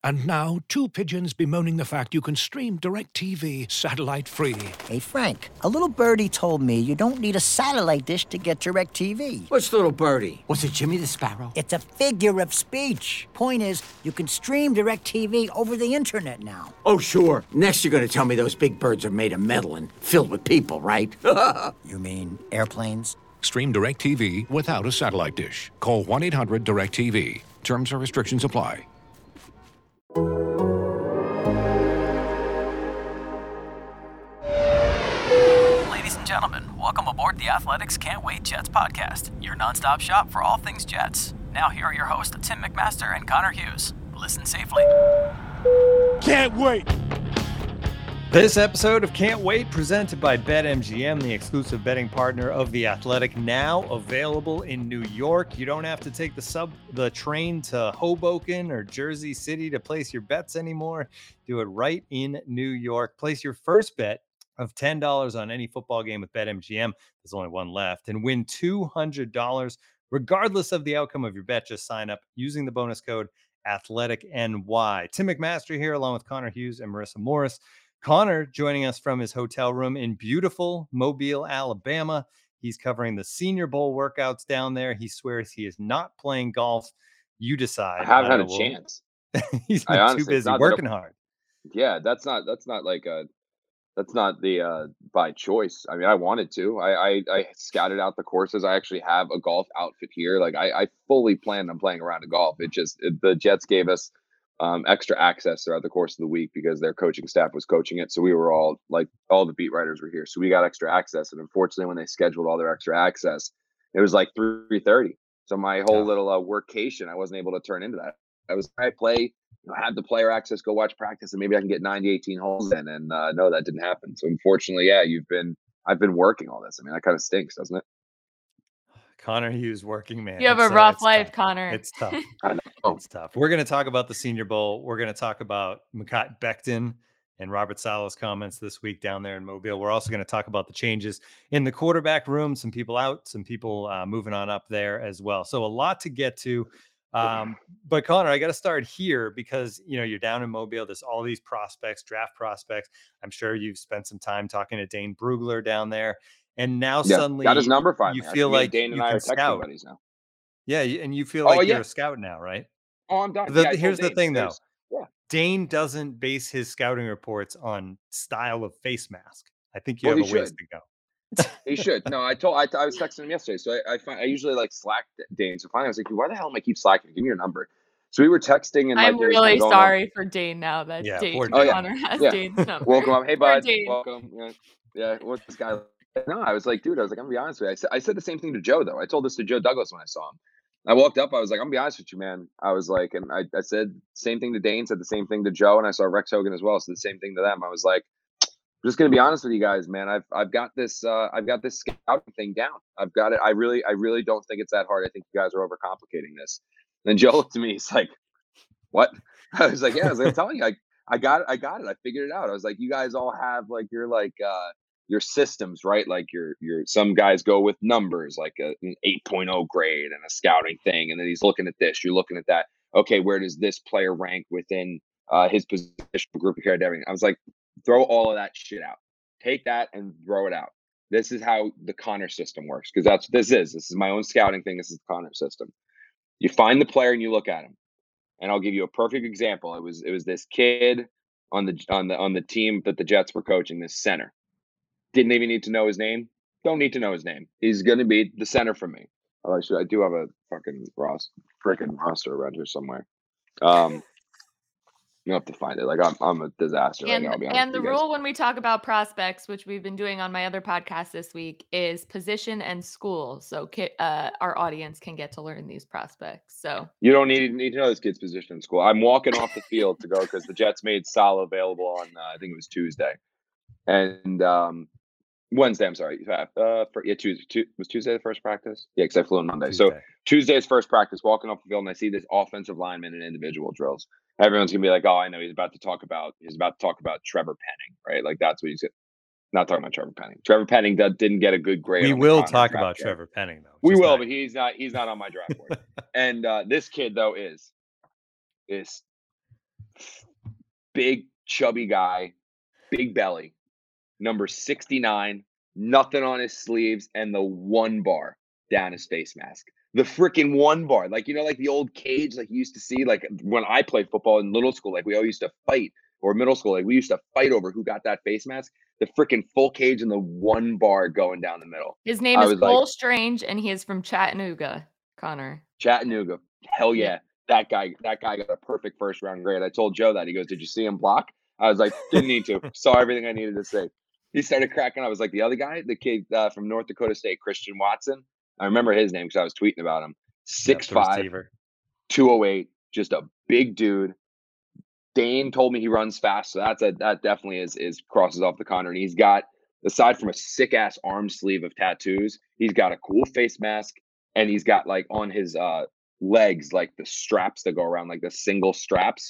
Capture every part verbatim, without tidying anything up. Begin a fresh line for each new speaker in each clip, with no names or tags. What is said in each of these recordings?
And now, two pigeons bemoaning the fact you can stream DirecTV satellite-free.
Hey, Frank, a little birdie told me you don't need a satellite dish to get DirecTV.
Which little birdie? Was it Jimmy the Sparrow?
It's a figure of speech. Point is, you can stream DirecTV over the internet now.
Oh, sure. Next you're going to tell me those big birds are made of metal and filled with people, right?
You mean airplanes?
Stream DirecTV without a satellite dish. Call one eight hundred direct T V. Terms and restrictions apply.
Ladies and gentlemen, welcome aboard the Athletics Can't Wait Jets podcast, your nonstop shop for all things Jets. Now here are your hosts, Tim McMaster and Connor Hughes. Listen safely.
Can't wait!
This episode of Can't Wait, presented by BetMGM, the exclusive betting partner of The Athletic, now available in New York. You don't have to take the sub, the train to Hoboken or Jersey City to place your bets anymore. Do it right in New York. Place your first bet of ten dollars on any football game with BetMGM. There's only one left, and win two hundred dollars regardless of the outcome of your bet. Just sign up using the bonus code AthleticNY. Tim McMaster here, along with Connor Hughes and Marissa Morris. Connor joining us from his hotel room in beautiful Mobile, Alabama. He's covering the Senior Bowl workouts down there. He swears he is not playing golf. You decide.
I haven't had a
will...
chance.
He's been
I honestly,
too busy
not
working
a,
hard.
Yeah, that's not that's not like a that's not the uh, by choice. I mean, I wanted to. I, I I scouted out the courses. I actually have a golf outfit here. Like I, I fully planned on playing around a golf. It just it, the Jets gave us um, extra access throughout the course of the week because their coaching staff was coaching it. So we were all like all the beat writers were here. So we got extra access. And unfortunately, when they scheduled all their extra access, it was like three thirty. So my whole
Yeah.
little uh, workation, I wasn't able to turn into that. I was I play, you know, have the player access, go watch practice, and maybe I can get ninety, eighteen holes in. And uh, no, that didn't happen. So unfortunately, yeah, you've been I've been working all this. I mean, that kind of stinks, doesn't it?
Connor Hughes, working man.
You have a
It's, uh,
rough
it's
life,
tough.
Connor.
It's tough.
I know.
It's tough. We're going to talk about the Senior Bowl. We're going to talk about Mekhi Becton and Robert Saleh's comments this week down there in Mobile. We're also going to talk about the changes in the quarterback room, some people out, some people uh, moving on up there as well. So a lot to get to. Um, but Connor, I got to start here because, you know, you're down in Mobile. There's all these prospects, draft prospects. I'm sure you've spent some time talking to Dane Brugler down there. And now
Yeah,
suddenly
got his number finally.
you
Actually,
feel
me and
like
Dane
you
and I
can
are texting
scout.
buddies now.
Yeah, you- and you feel
Oh,
like you're
yeah.
a scout now, right?
Oh, I'm done.
The-
Yeah, I told
here's the
Dane,
thing, though.
there's- Yeah.
Dane doesn't base his scouting reports on style of face mask. I think you
Well,
have
he
a ways
should.
to go.
He should. No, I told. I, I was texting him yesterday, so I I, find, I usually like Slack Dane. So finally, I was like, "Why the hell am I keep slacking? Give me your number." So we were texting, and like,
I'm
we were kinda
really
going
sorry for Dane now that
Yeah,
Dane
poor
Oh, yeah.
Connor has
Yeah.
Dane's
On,
number.
welcome up. Hey,
Poor
bud.
Dane.
Welcome. Yeah, yeah. What's this guy? No, I was like, dude. I was like, I'm gonna be honest with you. I said, I said the same thing to Joe though. I told this to Joe Douglas when I saw him. I walked up. I was like, I'm gonna be honest with you, man. I was like, and I, I said same thing to Dane. Said the same thing to Joe, and I saw Rex Hogan as well. So the same thing to them. I was like, I'm just gonna be honest with you guys, man. I've I've got this uh, I've got this scouting thing down. I've got it. I really I really don't think it's that hard. I think you guys are overcomplicating this. And Joe looked at me. He's like, what? I was like, yeah. I was like, I'm telling you, I I got it. I got it. I figured it out. I was like, you guys all have like your like uh your systems, right? Like your your some guys go with numbers, like a, an eight point oh grade and a scouting thing, and then he's looking at this. You're looking at that. Okay, where does this player rank within uh, his position group compared to everything? I was like, throw all of that shit out. Take that and throw it out. This is how the Connor system works, because that's what this is. This is my own scouting thing. This is the Connor system. You find the player and you look at him. And I'll give you a perfect example. It was it was this kid on the on the on the team that the Jets were coaching, this center. Didn't even need to know his name. Don't need to know his name. He's going to be the center for me. Oh, actually, I do have a fucking Ross, freaking roster around here somewhere. Um, you have to find it. Like I'm, I'm a disaster right
And,
now. I'll be honest
and the
with you guys.
rule when we talk about prospects, which we've been doing on my other podcast this week, is position and school. So ki- uh, our audience can get to learn these prospects. So
You don't need need to know this kid's position in school. I'm walking off the field to go because the Jets made Salah available on uh, I think it was Tuesday, and um, Wednesday. I'm sorry. Uh, for, yeah, Tuesday. Tu- was Tuesday the first practice? Yeah, because I flew on Monday. So
Tuesday.
Tuesday's first practice. Walking off the field, and I see this offensive lineman in individual drills. Everyone's gonna be like, "Oh, I know he's about to talk about he's about to talk about Trevor Penning, right? Like that's what he's not talking about. Trevor Penning. Trevor Penning that didn't get a good grade.
We
on the
will
Connor
talk
draft
about
board.
Trevor Penning, though.
We
Just
will,
not-
but he's not he's not on my draft board. And uh, this kid though is is big, chubby guy, big belly, number sixty-nine, nothing on his sleeves, and the one bar down his face mask. The freaking one bar. Like, you know, like the old cage, like you used to see, like when I played football in little school, like we all used to fight, or middle school, like we used to fight over who got that face mask. The freaking full cage and the one bar going down the middle.
His name
I
is
was like-
Cole Strange, and he is from Chattanooga, Connor.
Chattanooga. Hell yeah.
Yeah.
That guy, that guy got a perfect first round grade. I told Joe that. He goes, "Did you see him block?" I was like, "Didn't need to." Saw everything I needed to say. He started cracking. I was like, the other guy, the kid uh, from North Dakota State, Christian Watson. I remember his name because I was tweeting about him. six five, two oh eight, just a big dude. Dane told me he runs fast, so that's a that definitely is is crosses off the Connor. And he's got, aside from a sick ass arm sleeve of tattoos, he's got a cool face mask, and he's got like on his uh legs, like the straps that go around, like the single straps.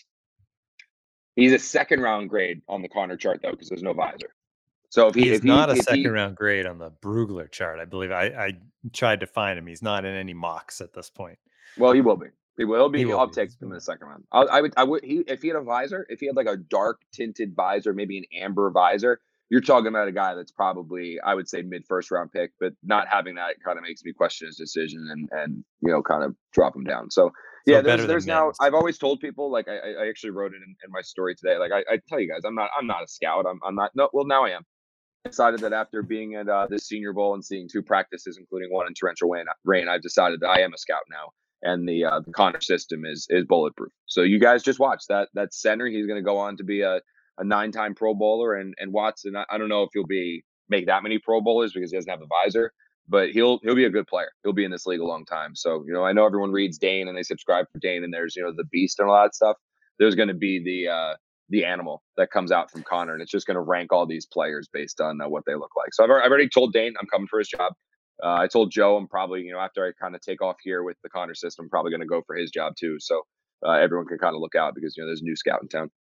He's a second round grade on the Connor chart though, because there's no visor. So if he,
He is
if he,
not a
if
second
he,
round grade on the Brugler chart. I believe I, I tried to find him. He's not in any mocks at this point.
well, he will be. He will He'll be.
He will
I'll
be.
take him in the second round. I, I would. I would. He if he had a visor, if he had like a dark tinted visor, maybe an amber visor, you're talking about a guy that's probably, I would say, mid first round pick. But not having that kind of makes me question his decision and and you know kind of drop him down. So yeah,
So better
there's
than
there's now.
Mims.
I've always told people, like I, I actually wrote it in, in my story today. Like I, I tell you guys, I'm not I'm not a scout. I'm I'm not. No, well now I am. I decided that after being at uh, the Senior Bowl and seeing two practices, including one in torrential rain, rain, I've decided that I am a scout now. And the uh, the Connor system is is bulletproof. So you guys just watch that that center. He's going to go on to be a, a nine time Pro Bowler, and and Watson. I, I don't know if he'll be make that many Pro Bowlers because he doesn't have a visor, but he'll he'll be a good player. He'll be in this league a long time. So you know, I know everyone reads Dane and they subscribe for Dane, and there's you know the beast and all that stuff. There's going to be the uh, the animal that comes out from Connor, and it's just going to rank all these players based on uh, what they look like. So I've I've already told Dane I'm coming for his job. Uh, I told Joe I'm probably, you know, after I kind of take off here with the Connor system, I'm probably going to go for his job too. So uh, everyone can kind of look out because, you know, there's a new scout in town.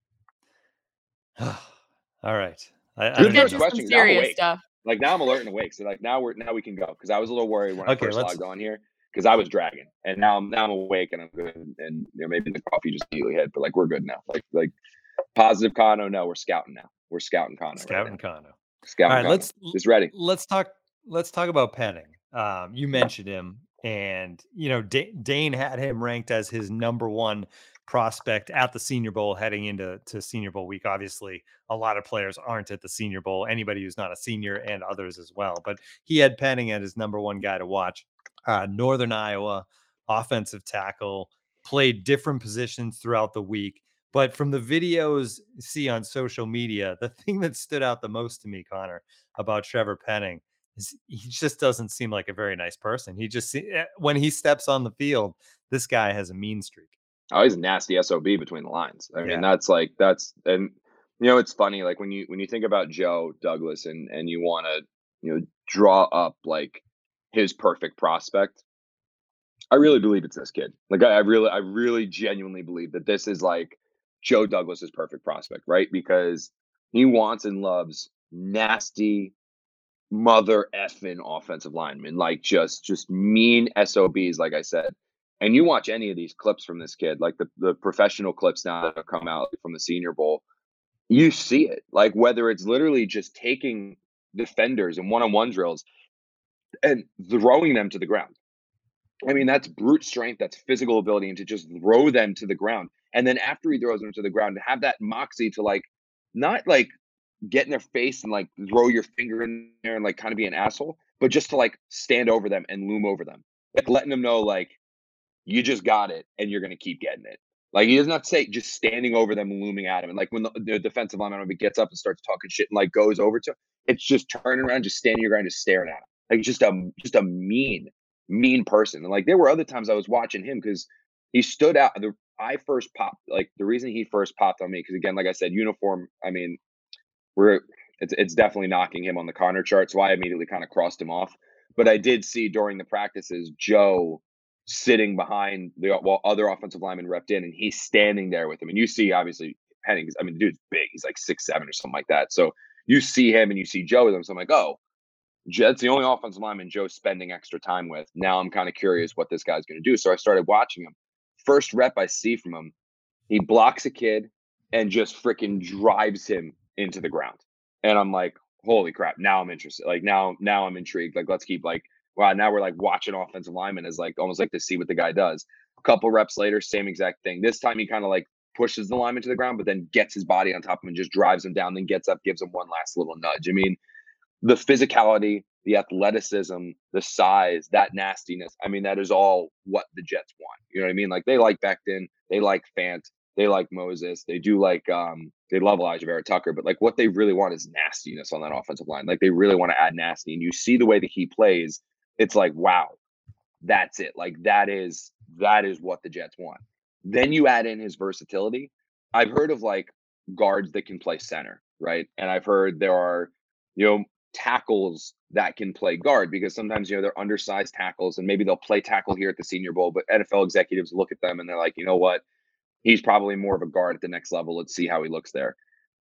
All right. I, I
Good
don't
Get
know.
to some
question, 'cause I'm
serious
awake.
stuff.
Like now I'm alert and awake. So like now we're, now we can go. Cause I was a little worried when I
Okay,
first
let's-
logged on here because I was dragging, and now I'm, now I'm awake and I'm good. And, you know, maybe the coffee just immediately hit, but like, we're good now. Like, like positive Kano. No, we're scouting now. We're scouting Kano.
Scout
right
and
now.
Kano.
Scouting
All right,
Kano.
let's
Just ready.
let's talk let's talk about Penning. Um, you mentioned him, and you know D- Dane had him ranked as his number one prospect at the Senior Bowl heading into to Senior Bowl week. Obviously, a lot of players aren't at the Senior Bowl. Anybody who's not a senior, and others as well. But he had Penning as his number one guy to watch. Uh, Northern Iowa offensive tackle, played different positions throughout the week. But from the videos you see on social media, the thing that stood out the most to me, Connor, about Trevor Penning is he just doesn't seem like a very nice person. He just se- eh, when he steps on the field, this guy has a mean streak.
Oh, he's a nasty S O B between the lines. I
Yeah.
mean, that's like that's and you know it's funny like when you when you think about Joe Douglas and and you want to you know draw up like his perfect prospect. I really believe it's this kid. Like I, I really I really genuinely believe that this is like Joe Douglas's perfect prospect, right? Because he wants and loves nasty mother effing offensive linemen, like just just mean S O Bs, like I said. And you watch any of these clips from this kid, like the, the professional clips now that have come out from the Senior Bowl, you see it. Like whether it's literally just taking defenders in one-on-one drills and throwing them to the ground. I mean, that's brute strength, that's physical ability, and to just throw them to the ground. And then after he throws them to the ground, to have that moxie to like, not like get in their face and like throw your finger in there and like kind of be an asshole, but just to like stand over them and loom over them. Like letting them know like, you just got it and you're going to keep getting it. Like he does not say just standing over them and looming at him. And like when the, the defensive lineman gets up and starts talking shit and like goes over to him, it's just turning around, just standing your ground, just staring at him. Like just a, just a mean, mean person. And like there were other times I was watching him because he stood out. The I first popped, like the reason he first popped on me, because again, like I said, uniform, I mean, we're it's it's definitely knocking him on the Connor chart. So I immediately kind of crossed him off. But I did see during the practices, Joe sitting behind the while other offensive linemen repped in, and he's standing there with him. And you see, obviously, Penning, I mean, the dude's big. He's like six seven or something like that. So you see him and you see Joe with him. So I'm like, oh, that's the only offensive lineman Joe's spending extra time with. Now I'm kind of curious what this guy's going to do. So I started watching him. First rep I see from him, he blocks a kid and just freaking drives him into the ground. And I'm like, holy crap, now I'm interested. Like now, now I'm intrigued. Like, let's keep like, wow, now we're like watching offensive linemen as like almost like to see what the guy does. A couple reps later, same exact thing. This time he kind of like pushes the lineman to the ground, but then gets his body on top of him and just drives him down, then gets up, gives him one last little nudge. I mean, the physicality, the athleticism, the size, that nastiness. I mean, that is all what the Jets want. You know what I mean? Like they like Becton, they like Fant, they like Moses, they do like um they love Elijah Vera Tucker, but like what they really want is nastiness on that offensive line. Like they really want to add nasty. And you see the way that he plays, it's like, wow, that's it. Like that is that is what the Jets want. Then you add in his versatility. I've heard of like guards that can play center, right? And I've heard there are, you know, tackles that can play guard because sometimes, you know, they're undersized tackles and maybe they'll play tackle here at the Senior Bowl, but N F L executives look at them and they're like, you know what? He's probably more of a guard at the next level. Let's see how he looks there.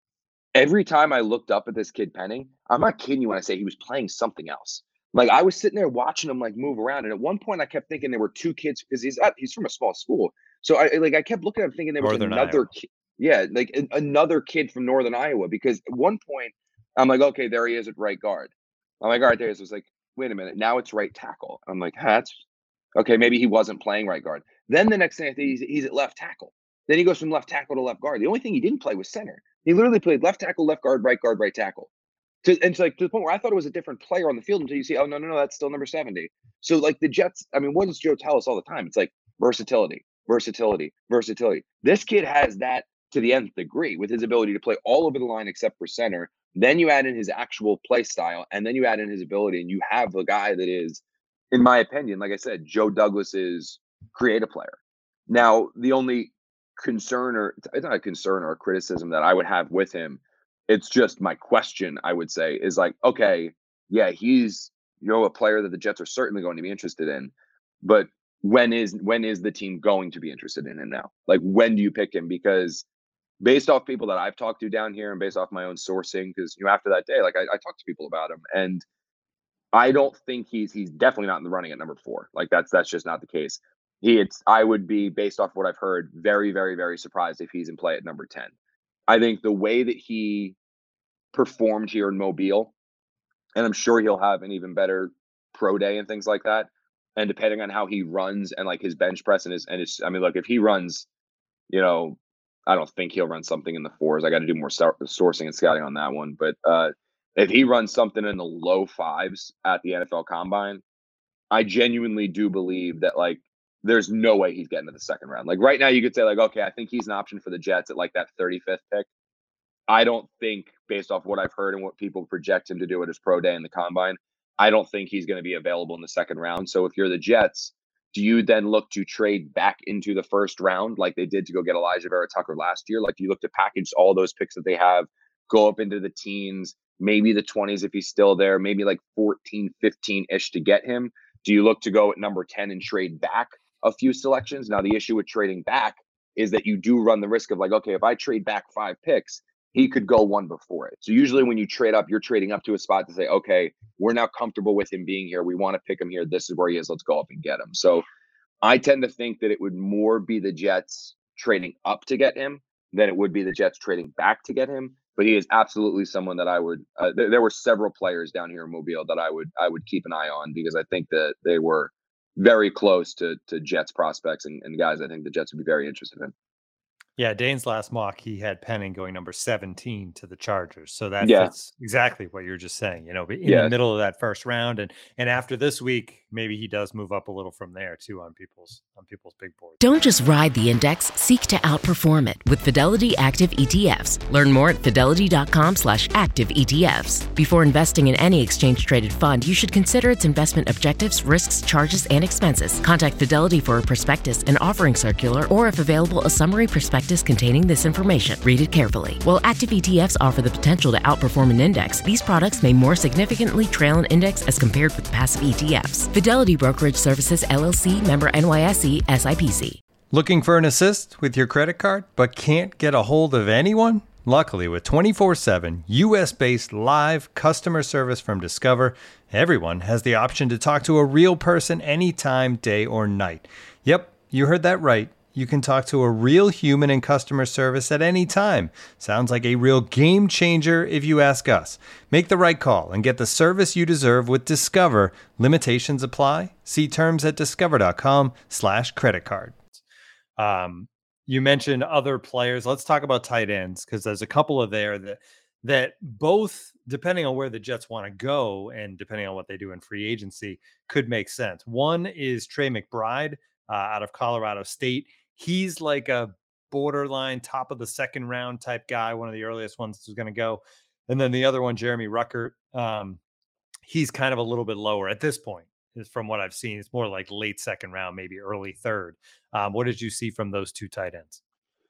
Every time I looked up at this kid Penning, I'm not kidding you when I say he was playing something else. Like I was sitting there watching him like move around. And at one point I kept thinking there were two kids because he's at, he's from a small school. So I like I kept looking at him thinking there was Northern another kid. Yeah, like a, another kid from Northern Iowa. Because at one point I'm like, okay, there he is at right guard. I'm like, all right, there he is. I was like, wait a minute, now it's right tackle. I'm like, huh, that's okay. Maybe he wasn't playing right guard. Then the next thing I think he's, he's at left tackle. Then he goes from left tackle to left guard. The only thing he didn't play was center. He literally played left tackle, left guard, right guard, right tackle. To, and so like to the point where I thought it was a different player on the field until you see, oh no, no, no, that's still number seventy. So like the Jets, I mean, what does Joe tell us all the time? It's like versatility, versatility, versatility. This kid has that to the nth degree with his ability to play all over the line except for center. Then you add in his actual play style, and then you add in his ability, and you have a guy that is, in my opinion, like I said, Joe Douglas's creative player. Now, the only concern, or it's not a concern or a criticism that I would have with him, it's just my question, I would say, is like, okay, yeah, he's, you know, a player that the Jets are certainly going to be interested in, but when is when is the team going to be interested in him now? Like, when do you pick him? Because based off people that I've talked to down here and based off my own sourcing, because, you know, after that day, like I, I talked to people about him, and I don't think he's he's definitely not in the running at number four. Like that's that's just not the case. He, it's, I would be, based off what I've heard, very, very, very surprised if he's in play at number ten. I think the way that he performed here in Mobile, and I'm sure he'll have an even better pro day and things like that. And depending on how he runs and like his bench press and his, and his, I mean, look, if he runs, you know, I don't think he'll run something in the fours. I got to do more sourcing and scouting on that one. But uh, if he runs something in the low fives at the N F L Combine, I genuinely do believe that like, there's no way he's getting to the second round. Like right now you could say like, okay, I think he's an option for the Jets at like that thirty-fifth pick. I don't think, based off what I've heard and what people project him to do at his pro day in the Combine, I don't think he's going to be available in the second round. So if you're the Jets, do you then look to trade back into the first round like they did to go get Elijah Vera Tucker last year? Like, do you look to package all those picks that they have, go up into the teens, maybe the twenties if he's still there, maybe like fourteen, fifteen-ish to get him? Do you look to go at number ten and trade back a few selections? Now, the issue with trading back is that you do run the risk of like, okay, if I trade back five picks, he could go one before it. So usually when you trade up, you're trading up to a spot to say, okay, we're now comfortable with him being here. We want to pick him here. This is where he is. Let's go up and get him. So I tend to think that it would more be the Jets trading up to get him than it would be the Jets trading back to get him. But he is absolutely someone that I would, uh, th- there were several players down here in Mobile that I would, I would keep an eye on because I think that they were very close to to Jets prospects and, and guys I think the Jets would be very interested in.
Yeah, Dane's last mock, he had Penning going number seventeen to the Chargers. So that
yeah.
fits exactly what you're just saying, you know, in
yeah.
the middle of that first round. And and after this week, maybe he does move up a little from there too on people's on people's big boards.
Don't just ride the index, seek to outperform it with Fidelity Active E T Fs. Learn more at fidelity.com slash active ETFs. Before investing in any exchange traded fund, you should consider its investment objectives, risks, charges, and expenses. Contact Fidelity for a prospectus, an offering circular, or if available, a summary prospectus containing this information. Read it carefully. While active E T Fs offer the potential to outperform an index, these products may more significantly trail an index as compared with passive E T Fs. Fidelity Brokerage Services, L L C, member N Y S E, S I P C.
Looking for an assist with your credit card, but can't get a hold of anyone? Luckily, with twenty-four seven U S-based live customer service from Discover, everyone has the option to talk to a real person anytime, day or night. Yep, you heard that right. you can talk to a real human in customer service at any time. Sounds like a real game changer if you ask us. Make the right call and get the service you deserve with Discover. Limitations apply. See terms at discover.com slash credit card. Um, you mentioned other players. Let's talk about tight ends, because there's a couple of there that that both, depending on where the Jets want to go and depending on what they do in free agency, could make sense. One is Trey McBride uh, out of Colorado State. He's like a borderline top of the second round type guy, one of the earliest ones who's going to go. And then the other one, Jeremy Ruckert, um, he's kind of a little bit lower at this point. From what I've seen, it's more like late second round, maybe early third. Um, what did you see from those two tight ends?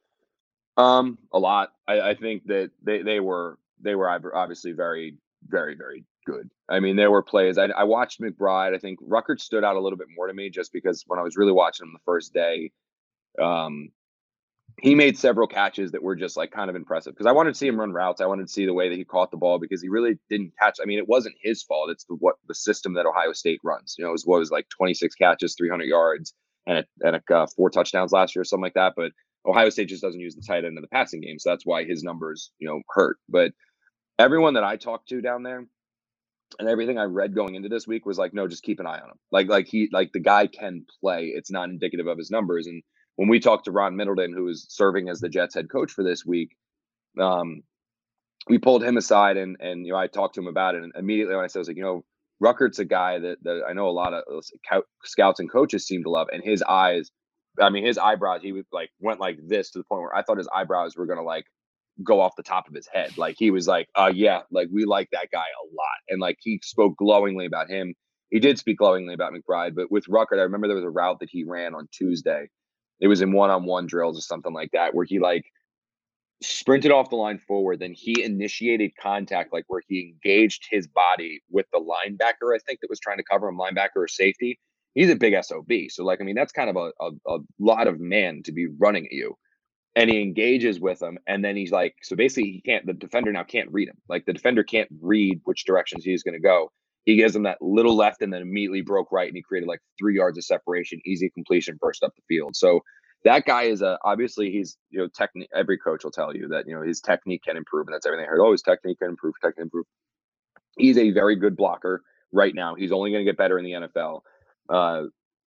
Um, a lot. I, I think that they, they were they were obviously very, very, very good. I mean, there were plays. I, I watched McBride. I think Ruckert stood out a little bit more to me just because when I was really watching him the first day, um, he made several catches that were just like kind of impressive because I wanted to see him run routes. I wanted to see the way that he caught the ball because he really didn't catch. I mean, it wasn't his fault. It's the, what the system that Ohio State runs. You know, it was what was like twenty-six catches, three hundred yards, and a, and a, uh, four touchdowns last year or something like that. But Ohio State just doesn't use the tight end in the passing game, so that's why his numbers, you know, hurt. But everyone that I talked to down there and everything I read going into this week was like, no, just keep an eye on him. Like, like he, like the guy can play. It's not indicative of his numbers. And when we talked to Ron Middleton, who is serving as the Jets head coach for this week, um, we pulled him aside and and you know I talked to him about it. And immediately when I said, I was like, you know, Ruckert's a guy that that I know a lot of scouts and coaches seem to love, and his eyes. I mean, his eyebrows, he would like went like this to the point where I thought his eyebrows were going to like go off the top of his head. Like he was like, uh, yeah, like we like that guy a lot. And like he spoke glowingly about him. He did speak glowingly about McBride, but with Ruckert, I remember there was a route that he ran on Tuesday. It was in one-on-one drills or something like that, where he like sprinted off the line forward. Then he initiated contact, like where he engaged his body with the linebacker, I think that was trying to cover him, linebacker or safety. He's a big S O B. So, like, I mean, that's kind of a, a, a lot of man to be running at you. And he engages with him. And then he's like, so basically, he can't, the defender now can't read him. Like, the defender can't read which directions he's going to go. He gives him that little left and then immediately broke right. And he created like three yards of separation, easy completion, burst up the field. So, that guy is a, obviously, he's, you know, technique. Every coach will tell you that, you know, his technique can improve. And that's everything I heard. Oh, his technique can improve, technique can improve. He's a very good blocker right now. He's only going to get better in the N F L. Uh,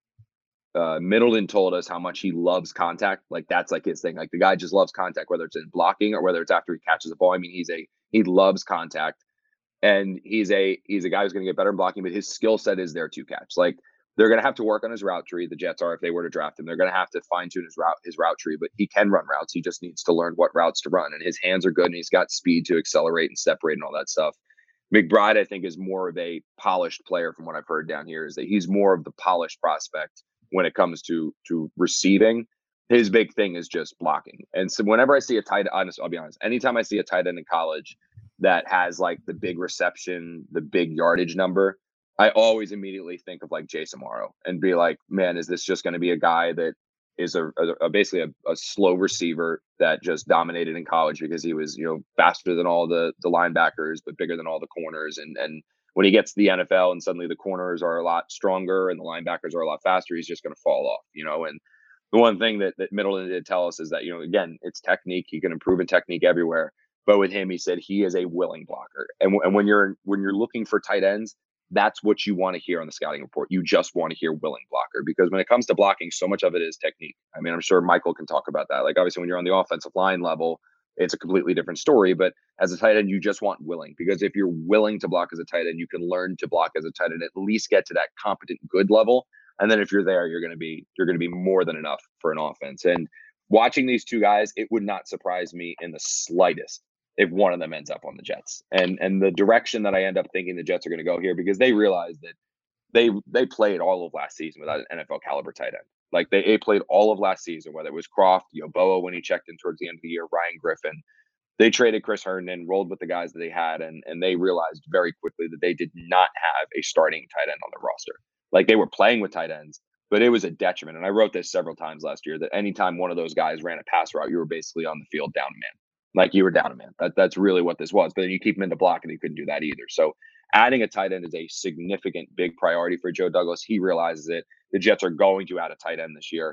uh, Middleton told us how much he loves contact. Like that's like his thing. Like the guy just loves contact, whether it's in blocking or whether it's after he catches the ball. I mean, he's a, he loves contact, and he's a, he's a guy who's going to get better in blocking, but his skill set is there to catch. Like they're going to have to work on his route tree. The Jets are, if they were to draft him, they're going to have to fine tune his route, his route tree, but he can run routes. He just needs to learn what routes to run, and his hands are good and he's got speed to accelerate and separate and all that stuff. McBride, I think, is more of a polished player from what I've heard down here, is that he's more of the polished prospect when it comes to to receiving. His big thing is just blocking. And so whenever I see a tight end, I'll be honest, anytime I see a tight end in college that has like the big reception, the big yardage number, I always immediately think of like Jace Amaro and be like, man, is this just going to be a guy that is a, a, a basically a, a slow receiver that just dominated in college because he was, you know, faster than all the the linebackers, but bigger than all the corners. And and when he gets to the N F L and suddenly the corners are a lot stronger and the linebackers are a lot faster, he's just going to fall off, you know. And the one thing that, that Middleton did tell us is that, you know, again, it's technique. He can improve in technique everywhere. But with him, he said he is a willing blocker. And, and when you're when you're looking for tight ends, that's what you want to hear on the scouting report. You just want to hear willing blocker, because when it comes to blocking, so much of it is technique. I mean, I'm sure Michael can talk about that. Like, obviously, when you're on the offensive line level, it's a completely different story. But as a tight end, you just want willing, because if you're willing to block as a tight end, you can learn to block as a tight end, at least get to that competent good level. And then if you're there, you're going to be you're going to be more than enough for an offense. And watching these two guys, it would not surprise me in the slightest if one of them ends up on the Jets. And and the direction that I end up thinking the Jets are going to go here, because they realize that they they played all of last season without an N F L caliber tight end. Like they, they played all of last season, whether it was Croft, Yoboa when he checked in towards the end of the year, Ryan Griffin. They traded Chris Herndon, rolled with the guys that they had, and and they realized very quickly that they did not have a starting tight end on their roster. Like they were playing with tight ends, but it was a detriment. And I wrote this several times last year, that anytime one of those guys ran a pass route, you were basically on the field down a man. Like you were down a man. That, that's really what this was. But then you keep him in the block and he couldn't do that either. So adding a tight end is a significant, big priority for Joe Douglas. He realizes it. The Jets are going to add a tight end this year.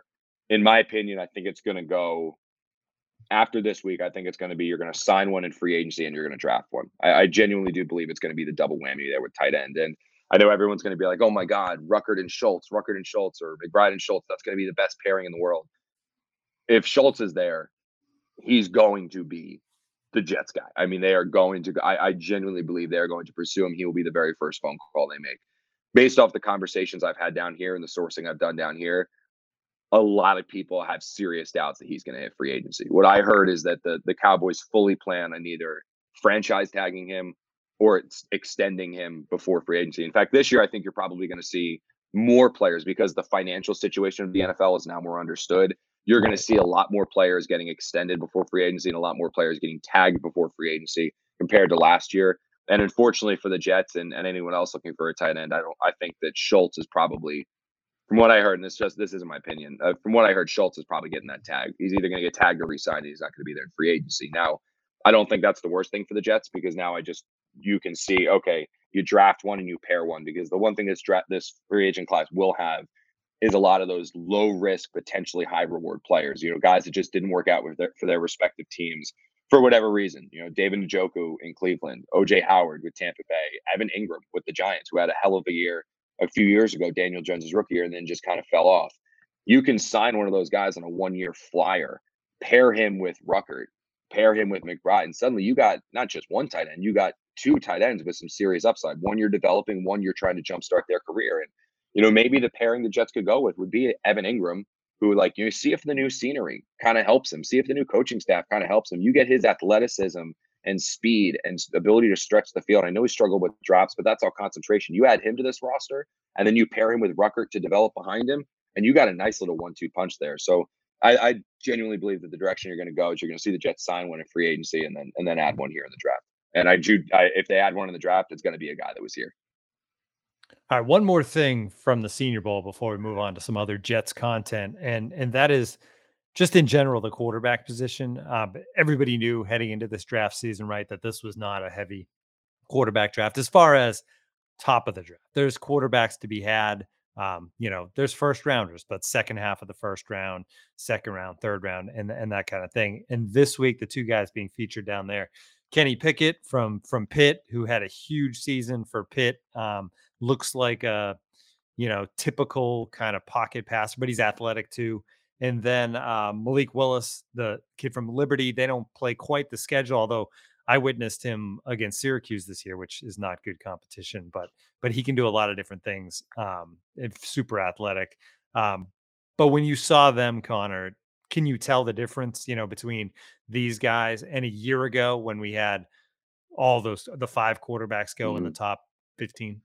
in my opinion, I think it's going to go after this week. I think it's going to be you're going to sign one in free agency and you're going to draft one. I, I genuinely do believe it's going to be the double whammy there with tight end. And I know everyone's going to be like, oh my God, Ruckert and Schultz, Ruckert and Schultz, or McBride and Schultz. That's going to be the best pairing in the world. If Schultz is there, he's going to be the Jets guy. I mean, they are going to, I, I genuinely believe they're going to pursue him. He will be the very first phone call they make. Based off the conversations I've had down here and the sourcing I've done down here, a lot of people have serious doubts that he's going to hit free agency. What I heard is that the, the Cowboys fully plan on either franchise tagging him or it's extending him before free agency. In fact, this year, I think you're probably going to see more players because the financial situation of the N F L is now more understood. You're going to see a lot more players getting extended before free agency and a lot more players getting tagged before free agency compared to last year. And unfortunately for the Jets and, and anyone else looking for a tight end, I don't. I think that Schultz is probably, from what I heard, and this just this isn't my opinion. Uh, from what I heard, Schultz is probably getting that tag. He's either going to get tagged or re-signed. He's not going to be there in free agency. Now, I don't think that's the worst thing for the Jets because now I just you can see okay, you draft one and you pair one because the one thing this draft this free agent class will have is a lot of those low risk, potentially high reward players, you know, guys that just didn't work out with their, for their respective teams for whatever reason. You know, David Njoku in Cleveland, O J Howard with Tampa Bay, Evan Ingram with the Giants, who had a hell of a year a few years ago, Daniel Jones' rookie year, and then just kind of fell off. You can sign one of those guys on a one year flyer, pair him with Ruckert, pair him with McBride, and suddenly you got not just one tight end, you got two tight ends with some serious upside. One you're developing, one you're trying to jumpstart their career. And you know, maybe the pairing the Jets could go with would be Evan Ingram, who, like, you know, see if the new scenery kind of helps him, see if the new coaching staff kind of helps him. You get his athleticism and speed and ability to stretch the field. I know he struggled with drops, but that's all concentration. You add him to this roster, and then you pair him with Ruckert to develop behind him, and you got a nice little one two punch there. So I, I genuinely believe that the direction you're going to go is you're going to see the Jets sign one in free agency and then and then add one here in the draft. And I do, I, if they add one in the draft, it's going to be a guy that was here.
All right, one more thing from the Senior Bowl before we move on to some other Jets content, and and that is just in general the quarterback position. Uh, everybody knew heading into this draft season, right, that this was not a heavy quarterback draft as far as top of the draft. There's quarterbacks to be had. Um, you know, there's first rounders, but second half of the first round, second round, third round, and and that kind of thing. And this week, the two guys being featured down there, Kenny Pickett from from Pitt, who had a huge season for Pitt. Um, looks like a, you know, typical kind of pocket passer, but he's athletic too. And then um, Malik Willis, the kid from Liberty. They don't play quite the schedule, although I witnessed him against Syracuse this year, which is not good competition, but but he can do a lot of different things. Um, it's super athletic. Um, but when you saw them, Connor, can you tell the difference, you know, between these guys and a year ago when we had all those the five quarterbacks go mm-hmm. in the top fifteen?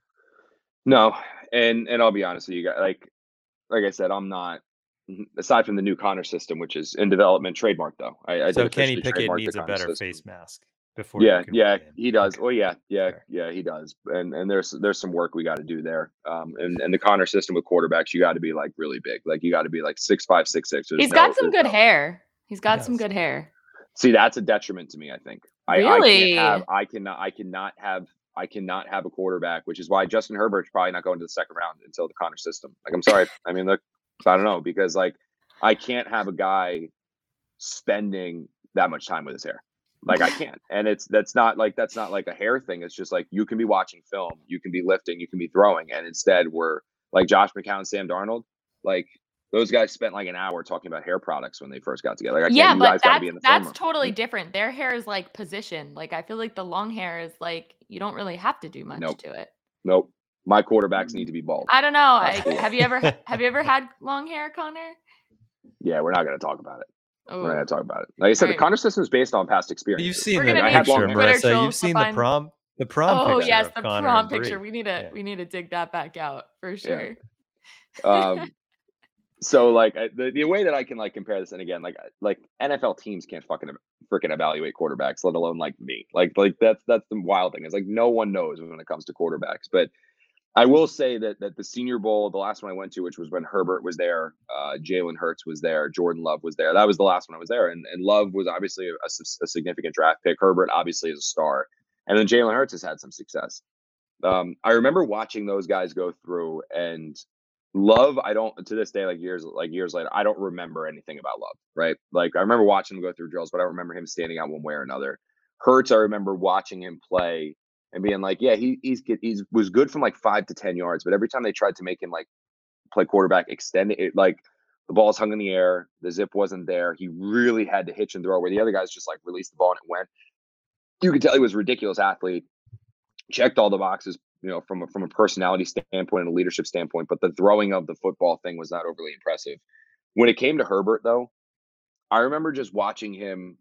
No, and and I'll be honest with you guys, like like I said, I'm not. Aside from the new Connor system, which is in development, trademark though. I, I
so Kenny Pickett needs a better system. Face mask before.
Yeah, yeah, he does. Okay. Oh yeah, yeah, yeah, he does. And and there's there's some work we got to do there. Um, and and the Connor system with quarterbacks, you got to be like really big. Like you got to be like six five, six six.
He's
no,
got some good
no.
hair. He's got he some good hair.
See, that's a detriment to me. I think.
Really?
I, I can't have. I cannot. I cannot have. I cannot have a quarterback, which is why Justin Herbert's probably not going to the second round until the Connor system. Like, I'm sorry. I mean, look, I don't know, because like I can't have a guy spending that much time with his hair. Like I can't. And it's that's not like that's not like a hair thing. It's just like you can be watching film, you can be lifting, you can be throwing. And instead we're like Josh McCown, Sam Darnold, like those guys spent like an hour talking about hair products when they first got together. Like, I
yeah,
can't,
but that's,
be in the
that's totally different. Their hair is like position. Like I feel like the long hair is like you don't really have to do much
nope.
to it.
Nope. My quarterbacks need to be bald.
I don't know. I, have you ever have you ever had long hair, Connor?
Yeah, we're not going to talk about it.
Oh.
We're going to talk about it. Like I said, right. The Connor system is based on past experience.
You've seen the picture, Marissa. You've seen the prom, the prom
oh,
picture.
Oh yes, the
Connor
prom picture. We need to yeah. we need to dig that back out for sure.
Yeah. Um. So like the, the way that I can like compare this, and again, like like N F L teams can't fucking freaking evaluate quarterbacks, let alone like me. Like like that's that's the wild thing. Is like no one knows when it comes to quarterbacks. But I will say that that the Senior Bowl, the last one I went to, which was when Herbert was there, uh, Jalen Hurts was there, Jordan Love was there. That was the last one I was there, and and Love was obviously a, a significant draft pick. Herbert obviously is a star, and then Jalen Hurts has had some success. Um, I remember watching those guys go through and. Love, I don't to this day, like years like years later, I don't remember anything about Love, right? Like I remember watching him go through drills, but I don't remember him standing out one way or another. Hurts, I remember watching him play and being like, yeah, he he's he's was good from like five to ten yards, but every time they tried to make him like play quarterback, extend it, it like the ball's hung in the air, the zip wasn't there. He really had to hitch and throw where the other guys just like released the ball and it went. You could tell he was a ridiculous athlete, checked all the boxes, you know, from a, from a personality standpoint and a leadership standpoint, but the throwing of the football thing was not overly impressive. When it came to Herbert, though, I remember just watching him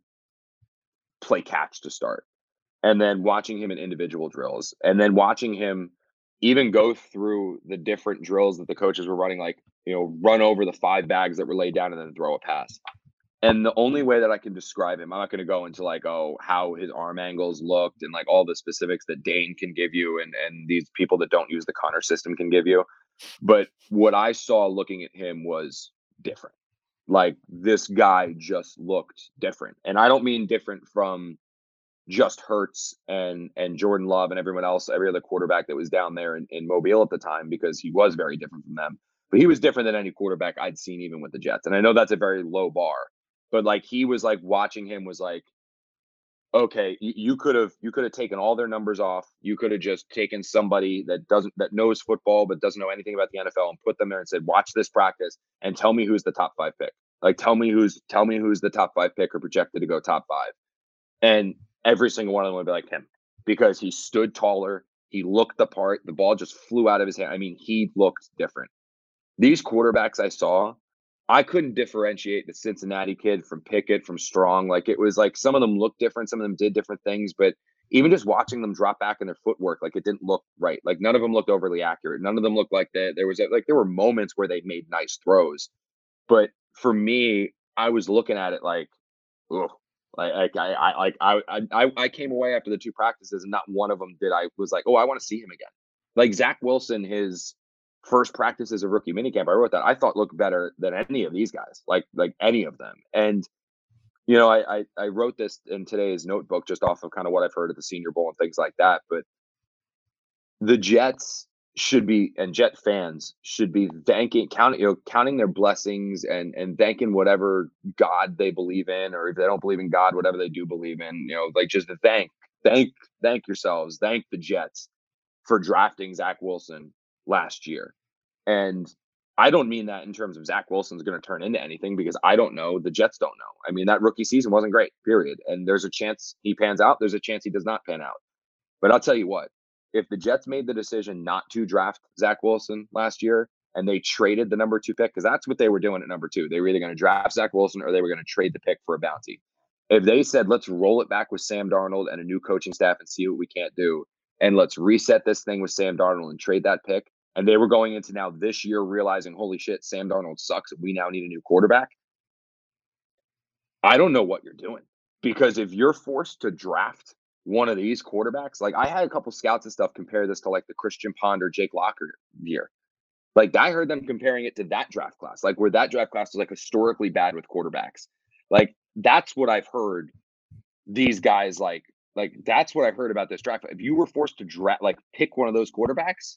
play catch to start, and then watching him in individual drills, and then watching him even go through the different drills that the coaches were running, like, you know, run over the five bags that were laid down and then throw a pass. And the only way that I can describe him, I'm not going to go into like, oh, how his arm angles looked and like all the specifics that Dane can give you and, and these people that don't use the Connor system can give you. But what I saw looking at him was different. Like this guy just looked different. And I don't mean different from just Hurts and and Jordan Love and everyone else, every other quarterback that was down there in, in Mobile at the time, because he was very different from them. But he was different than any quarterback I'd seen even with the Jets. And I know that's a very low bar. But like he was like watching him was like, okay, you, you could have you could have taken all their numbers off. You could have just taken somebody that doesn't that knows football but doesn't know anything about the N F L and put them there and said, watch this practice and tell me who's the top five pick. Like tell me who's tell me who's the top five pick or projected to go top five. And every single one of them would be like him because he stood taller. He looked the part. The ball just flew out of his hand. I mean, he looked different. These quarterbacks I saw, I couldn't differentiate the Cincinnati kid from Pickett, from Strong. Like it was like some of them looked different, some of them did different things, but even just watching them drop back in their footwork, like it didn't look right. Like none of them looked overly accurate. None of them looked like that. There was like there were moments where they made nice throws, but for me, I was looking at it like, oh, like I, I, like I, I, I came away after the two practices, and not one of them did I was like, oh, I want to see him again. Like Zach Wilson, his first practice as a rookie minicamp, I wrote that I thought looked better than any of these guys, like like any of them. And you know, I, I I wrote this in today's notebook just off of kind of what I've heard at the Senior Bowl and things like that. But the Jets should be, and Jet fans should be thanking, counting, you know, counting their blessings and and thanking whatever God they believe in, or if they don't believe in God, whatever they do believe in, you know, like just to thank, thank, thank yourselves, thank the Jets for drafting Zach Wilson last year. And I don't mean that in terms of Zach Wilson's going to turn into anything, because I don't know. The Jets don't know. I mean, that rookie season wasn't great, period. And there's a chance he pans out. There's a chance he does not pan out. But I'll tell you what, if the Jets made the decision not to draft Zach Wilson last year and they traded the number two pick, because that's what they were doing at number two. They were either going to draft Zach Wilson or they were going to trade the pick for a bounty. If they said, let's roll it back with Sam Darnold and a new coaching staff and see what we can't do, and let's reset this thing with Sam Darnold and trade that pick, and they were going into now this year realizing, holy shit, Sam Darnold sucks, we now need a new quarterback, I don't know what you're doing. Because if you're forced to draft one of these quarterbacks, like I had a couple scouts and stuff compare this to like the Christian Ponder, Jake Locker year. Like I heard them comparing it to that draft class, like where that draft class was like historically bad with quarterbacks. Like that's what I've heard these guys like, like that's what I've heard about this draft. If you were forced to draft, like pick one of those quarterbacks,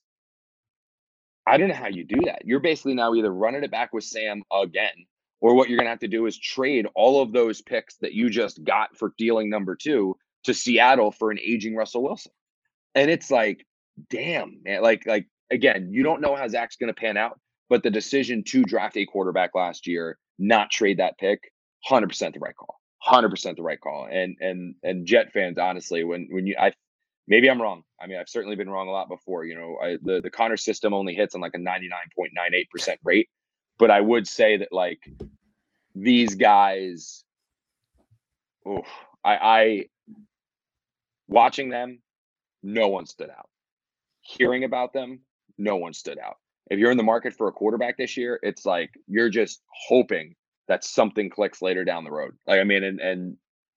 I don't know how you do that. You're basically now either running it back with Sam again, or what you're going to have to do is trade all of those picks that you just got for dealing number two to Seattle for an aging Russell Wilson. And it's like, damn, man, like, like, again, you don't know how Zach's going to pan out, but the decision to draft a quarterback last year, not trade that pick, one hundred percent the right call, one hundred percent the right call. And, and, and Jet fans, honestly, when, when you, I, maybe I'm wrong. I mean, I've certainly been wrong a lot before, you know, I, the, the Connor system only hits on like a ninety-nine point nine eight percent rate, but I would say that like these guys, oof, I, I, watching them, no one stood out. Hearing about them, no one stood out. If you're in the market for a quarterback this year, it's like you're just hoping that something clicks later down the road. Like, I mean, and, and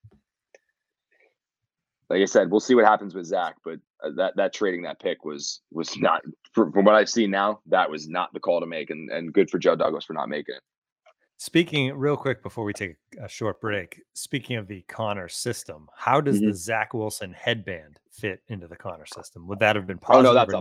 like I said, we'll see what happens with Zach, but that that trading that pick was was not, from what I've seen now, that was not the call to make, and, and good for Joe Douglas for not making it.
Speaking real quick before we take a short break, speaking of the Connor system, how does mm-hmm. the Zach Wilson headband fit into the Connor system? Would that have been positive
oh, no, that's
or
up
negative?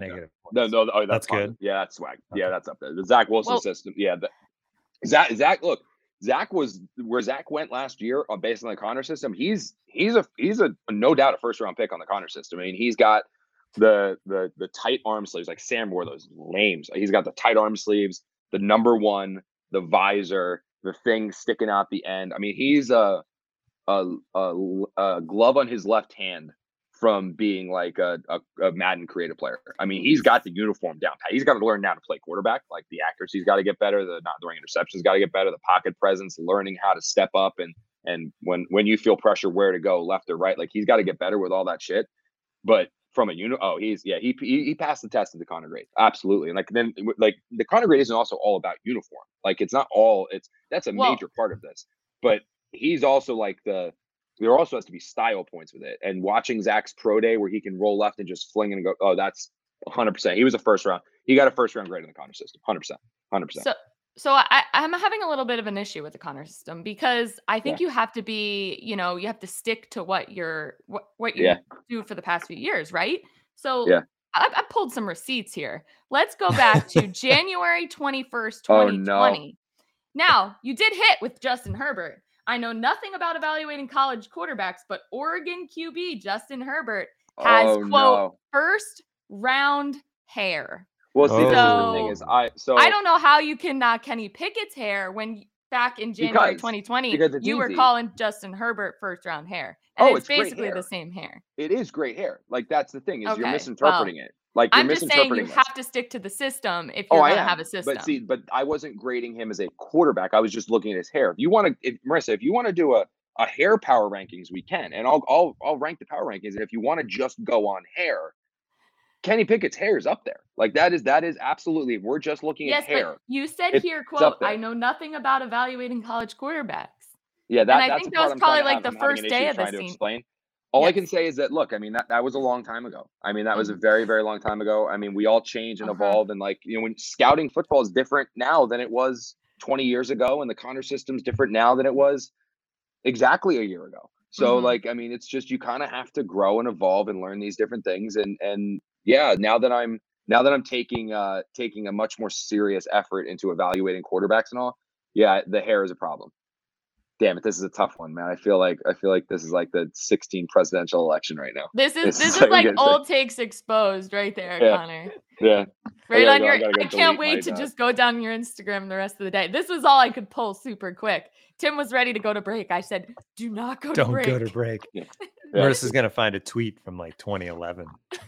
No, no, oh, that's,
That's
fine.
good.
Yeah, that's swag.
Okay.
Yeah, that's up there. The Zach Wilson
Well-
system. Yeah, the, Zach. Zach. Look, Zach was where Zach went last year uh, based on the Connor system. He's he's a he's a no doubt a first round pick on the Connor system. I mean, he's got the the the tight arm sleeves. Like Sam wore those lames. He's got the tight arm sleeves, the number one, the visor, the thing sticking out the end. I mean, he's a a, a, a glove on his left hand from being like a, a, a Madden creative player. I mean, he's got the uniform down pat. He's got to learn now to play quarterback. Like the accuracy's got to get better. The not throwing interceptions got to get better. The pocket presence, learning how to step up and and when when you feel pressure, where to go, left or right. Like he's got to get better with all that shit. But from a uni, oh, he's yeah, he, he he passed the test of the Connor grade, absolutely. And like then like the Connor grade isn't also all about uniform. Like it's not all. It's that's a
Well-
major part of this. But he's also like the. There also has to be style points with it. And watching Zach's pro day where he can roll left and just fling and go, oh, that's one hundred percent. He was a first round. He got a first round grade in the Connor system. one hundred percent. one hundred percent.
So, so I, I'm having a little bit of an issue with the Connor system because I think
Yeah.
you have to be, you know, you have to stick to what you're, what, what you
Yeah.
do for the past few years, right? So
Yeah.
I, I pulled some receipts here. Let's go back to January twenty-first,
Oh,
twenty
no.
twenty. Now, you did hit with Justin Herbert. I know nothing about evaluating college quarterbacks, but Oregon Q B Justin Herbert has,
Oh,
quote,
no.
first round hair.
Well, see, this is the
So-
thing is I so
I don't know how you can knock Kenny Pickett's hair when back in January
Because-
twenty twenty,
because it's
you were
easy.
calling Justin Herbert first round hair. And
Oh,
it's,
it's great
basically
hair.
the same hair.
it is great hair. Like that's the thing is
Okay,
you're
well,
misinterpreting it. Like you're
I'm just saying you
misinterpreting it.
have to stick to the system if
Oh,
you're
I
going to
am.
have a system.
But see, but I wasn't grading him as a quarterback. I was just looking at his hair. If you want to, if, Marissa, if you want to do a, a hair power rankings, we can, and I'll I'll I'll rank the power rankings. And if you want to just go on hair, Kenny Pickett's hair is up there. Like that is that is absolutely. If we're just looking
yes,
at hair.
but you said
it's
here,
up
quote,
there.
I know nothing about evaluating college quarterbacks.
Yeah, that,
and I
that's
think
the
that
part
was
I'm
probably
trying to
like
have.
the
I'm having
first
an
day
issue
of the
trying to
scene.
explain. All I
Yes.
can say is that look, I mean that, that was a long time ago. I mean that was a
Mhm.
very very long time ago. I mean we all change and
Uh-huh.
evolve, and like you know when scouting football is different now than it was twenty years ago, and the Connor system's different now than it was exactly a year ago. So
Mhm.
like I mean it's just you kind of have to grow and evolve and learn these different things, and and yeah, now that I'm now that I'm taking uh taking a much more serious effort into evaluating quarterbacks and all, yeah, the hair is a problem. Damn it, this is a tough one, man. I feel like I feel like this is like the sixteenth presidential election right now.
This is
This
this
is
is
like
like
getting
old takes exposed right there,
Yeah.
Connor.
Yeah.
Right
gotta
on
go-
your
I gotta go
I can't
delete my,
wait to
uh,
just go down your Instagram the rest of the day. This was all I could pull super quick. Tim was ready to go to break. I said, do not go to
Don't
break.
go to break.
Yeah.
Marissa's gonna find a tweet from like twenty eleven.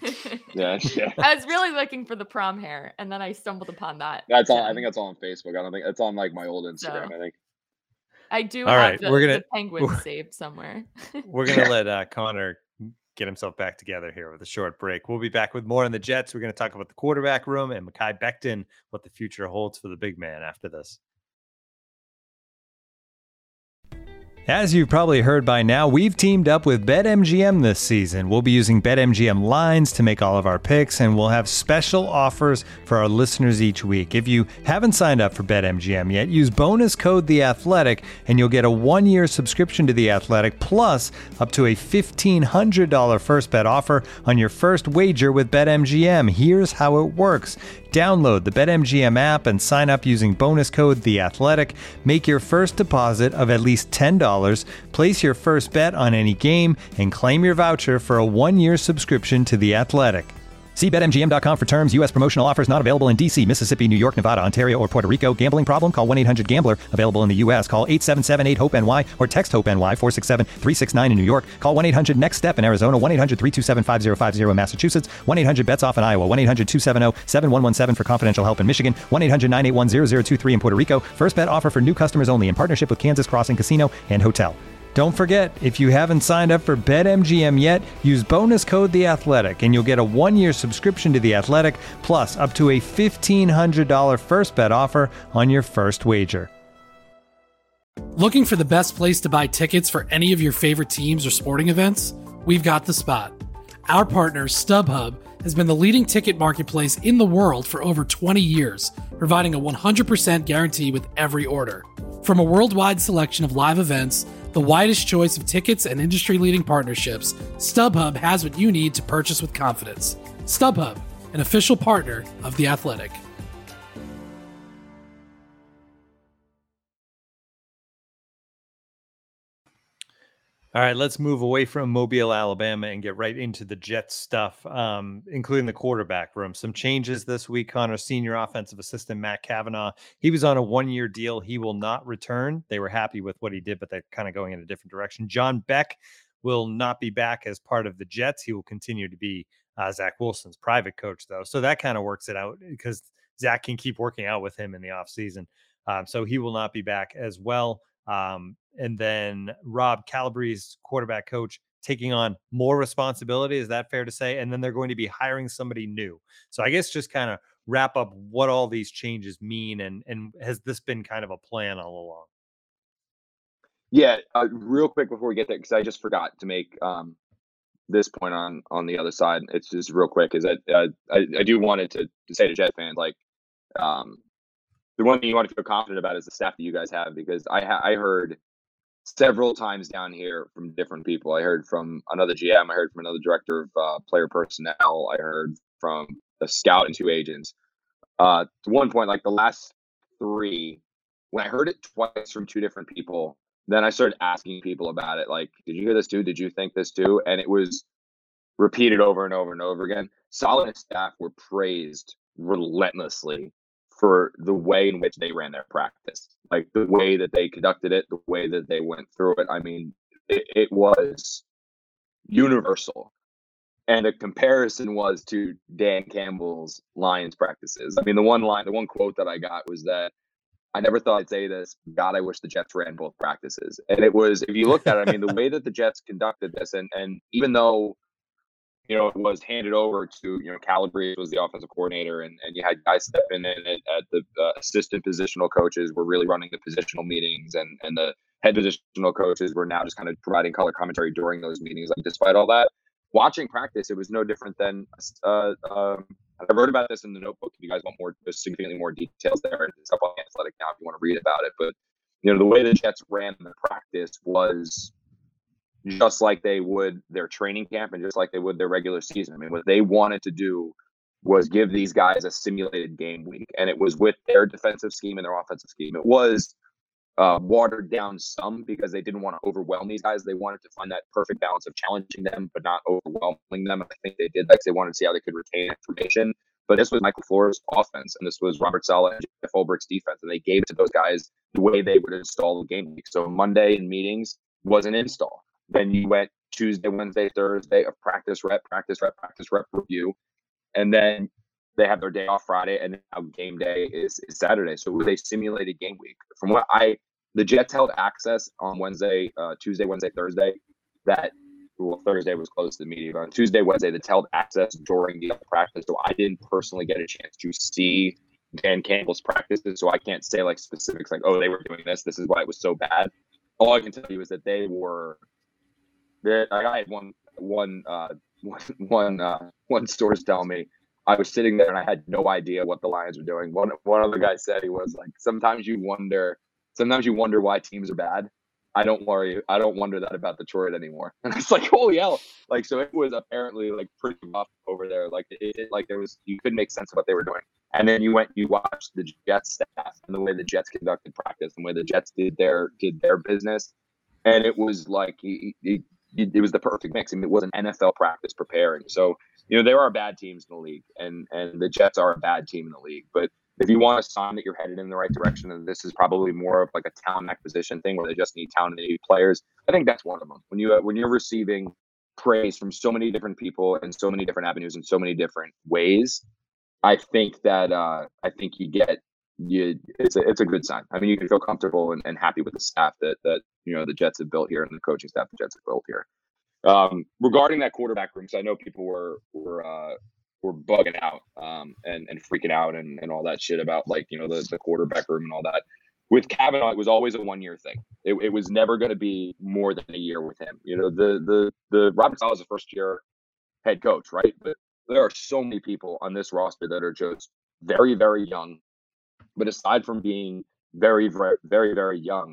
Yeah, yeah.
I was really looking for the prom hair, and then I stumbled upon that.
That's all. I
Tim.
think that's all on Facebook. I don't think it's on like my old Instagram.
So-
I think.
I do
All
have
right,
the,
we're gonna-
the penguin saved somewhere.
We're gonna let uh, Connor get himself back together here with a short break. We'll be back with more on the Jets. We're gonna talk about the quarterback room and Mekhi Becton, what the future holds for the big man after this. As you've probably heard by now, we've teamed up with BetMGM this season. We'll be using BetMGM lines to make all of our picks, and we'll have special offers for our listeners each week. If you haven't signed up for BetMGM yet, use bonus code The Athletic, and you'll get a one-year subscription to The Athletic, plus up to a fifteen hundred dollars first bet offer on your first wager with BetMGM. Here's how it works. Download the BetMGM app and sign up using bonus code The Athletic. Make your first deposit of at least ten dollars, place your first bet on any game, and claim your voucher for a one-year subscription to The Athletic. See Bet M G M dot com for terms. U S promotional offers not available in D C, Mississippi, New York, Nevada, Ontario, or Puerto Rico. Gambling problem? Call one eight hundred gambler. Available in the U S. Call eight seven seven eight hope N Y or text HOPE-N Y four six seven three six nine in New York. Call one eight hundred next step in Arizona. one eight hundred three two seven five zero five zero in Massachusetts. one eight hundred bets off in Iowa. one eight hundred two seven zero seven one one seven for confidential help in Michigan. one eight hundred nine eight one zero zero two three in Puerto Rico. First bet offer for new customers only in partnership with Kansas Crossing Casino and Hotel. Don't forget, if you haven't signed up for BetMGM yet, use bonus code The Athletic, and you'll get a one-year subscription to The Athletic, plus up to a fifteen hundred dollars first bet offer on your first wager.
Looking for the best place to buy tickets for any of your favorite teams or sporting events? We've got the spot. Our partner, StubHub, has been the leading ticket marketplace in the world for over twenty years, providing a one hundred percent guarantee with every order. From a worldwide selection of live events, the widest choice of tickets, and industry-leading partnerships, StubHub has what you need to purchase with confidence. StubHub, an official partner of The Athletic.
All right, let's move away from Mobile, Alabama, and get right into the Jets stuff, um, including the quarterback room. Some changes this week. Connor, senior offensive assistant Matt Kavanaugh, he was on a one-year deal. He will not return. They were happy with what he did, but they're kind of going in a different direction. John Beck will not be back as part of the Jets. He will continue to be uh, Zach Wilson's private coach, though. So that kind of works it out because Zach can keep working out with him in the offseason. Um, so he will not be back as well. Um, and then Rob Calabrese, quarterback coach, taking on more responsibility. Is that fair to say? And then they're going to be hiring somebody new. So I guess just kind of wrap up what all these changes mean. And, and has this been kind of a plan all along?
Yeah, uh, real quick before we get there, because I just forgot to make um, this point on on the other side. It's just real quick, is that uh, I, I do wanted to, to say to Jet fans, like, um, the one thing you want to feel confident about is the staff that you guys have, because I ha- I heard several times down here from different people. I heard from another G M. I heard from another director of uh, player personnel. I heard from a scout and two agents. Uh, to one point, like the last three, when I heard it twice from two different people, then I started asking people about it. Like, did you hear this too? Did you think this too? And it was repeated over and over and over again. Solid and staff were praised relentlessly for the way in which they ran their practice, like the way that they conducted it, the way that they went through it. I mean, it, it was universal. And the comparison was to Dan Campbell's Lions practices. I mean, the one line, the one quote that I got was that, I never thought I'd say this, God, I wish the Jets ran both practices. And it was, if you looked at it, I mean, the way that the Jets conducted this, and and even though, you know, it was handed over to, you know, Calabrese was the offensive coordinator, and, and you had guys stepping in at, at the uh, assistant positional coaches were really running the positional meetings, and, and the head positional coaches were now just kind of providing color commentary during those meetings. Like, despite all that, watching practice, it was no different than, uh, um, I wrote about this in the notebook. If you guys want more, significantly more details there, it's up on the Athletic now if you want to read about it. But, you know, the way the Jets ran the practice was just like they would their training camp and just like they would their regular season. I mean, what they wanted to do was give these guys a simulated game week, and it was with their defensive scheme and their offensive scheme. It was uh, watered down some because they didn't want to overwhelm these guys. They wanted to find that perfect balance of challenging them but not overwhelming them. And I think they did that because they wanted to see how they could retain information. But this was Michael Flores' offense, and this was Robert Saleh and Jeff Ulbricht's defense, and they gave it to those guys the way they would install the game week. So Monday in meetings was an install. Then you went Tuesday, Wednesday, Thursday of practice rep, practice rep, practice rep review. And then they have their day off Friday, and now game day is, is Saturday. So it was a simulated game week. From what I, the Jets held access on Wednesday, uh, Tuesday, Wednesday, Thursday. That, well, Thursday was closed to the media, but on Tuesday, Wednesday, they held access during the practice. So I didn't personally get a chance to see Dan Campbell's practices. So I can't say like specifics, like, oh, they were doing this. This is why it was so bad. All I can tell you is that they were. That I had one one uh one one uh one source tell me I was sitting there and I had no idea what the Lions were doing. One one other guy said he was like, sometimes you wonder sometimes you wonder why teams are bad. I don't worry I don't wonder that about Detroit anymore. And it's like, holy hell. Like, so it was apparently like pretty rough over there. Like it, it like there was you couldn't make sense of what they were doing. And then you went you watched the Jets staff and the way the Jets conducted practice and the way the Jets did their did their business. And it was like he, he it was the perfect mix. I mean, it was an N F L practice preparing. So, you know, there are bad teams in the league, and, and the Jets are a bad team in the league. But if you want a sign that you're headed in the right direction, and this is probably more of like a talent acquisition thing where they just need talent and they need players, I think that's one of them. When you when you're receiving praise from so many different people and so many different avenues and so many different ways, I think that uh, I think you get you it's a it's a good sign. I mean, you can feel comfortable and, and happy with the staff that that you know the Jets have built here and the coaching staff the Jets have built here. Um, regarding that quarterback room, so I know people were were uh, were bugging out um, and and freaking out and, and all that shit about like you know the the quarterback room and all that. With Kavanaugh, it was always a one year thing. It, it was never going to be more than a year with him. You know, the the the Robert Saleh is a first year head coach, right? But there are so many people on this roster that are just very very young. But aside from being very, very, very, very young,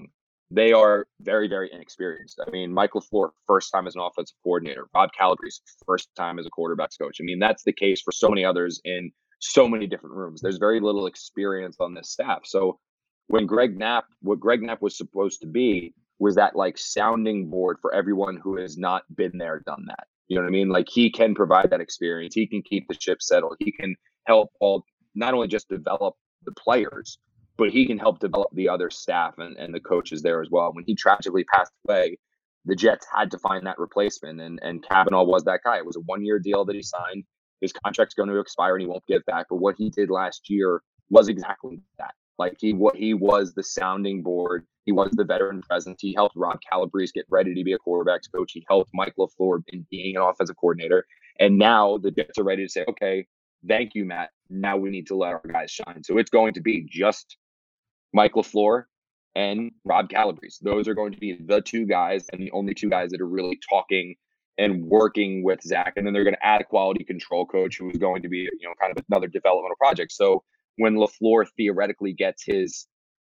they are very, very inexperienced. I mean, Mike LaFleur, first time as an offensive coordinator. Rob Calabrese, first time as a quarterbacks coach. I mean, that's the case for so many others in so many different rooms. There's very little experience on this staff. So when Greg Knapp, what Greg Knapp was supposed to be was that like sounding board for everyone who has not been there, done that. You know what I mean? Like he can provide that experience. He can keep the ship settled. He can help all, not only just develop the players, but he can help develop the other staff and, and the coaches there as well. When he tragically passed away, the Jets had to find that replacement, and and Kavanaugh was that guy. It was a one-year deal that he signed. His contract's going to expire and he won't get it back. But what he did last year was exactly that. Like he what he was the sounding board. He was the veteran presence. He helped Rob Calabrese get ready to be a quarterbacks coach. He helped Mike LaFleur in being an offensive coordinator. And now the Jets are ready to say, okay, thank you, Matt. Now we need to let our guys shine. So it's going to be just Mike LaFleur and Rob Calabrese. Those are going to be the two guys and the only two guys that are really talking and working with Zach. And then they're going to add a quality control coach who is going to be, you know, kind of another developmental project. So when LaFleur theoretically gets his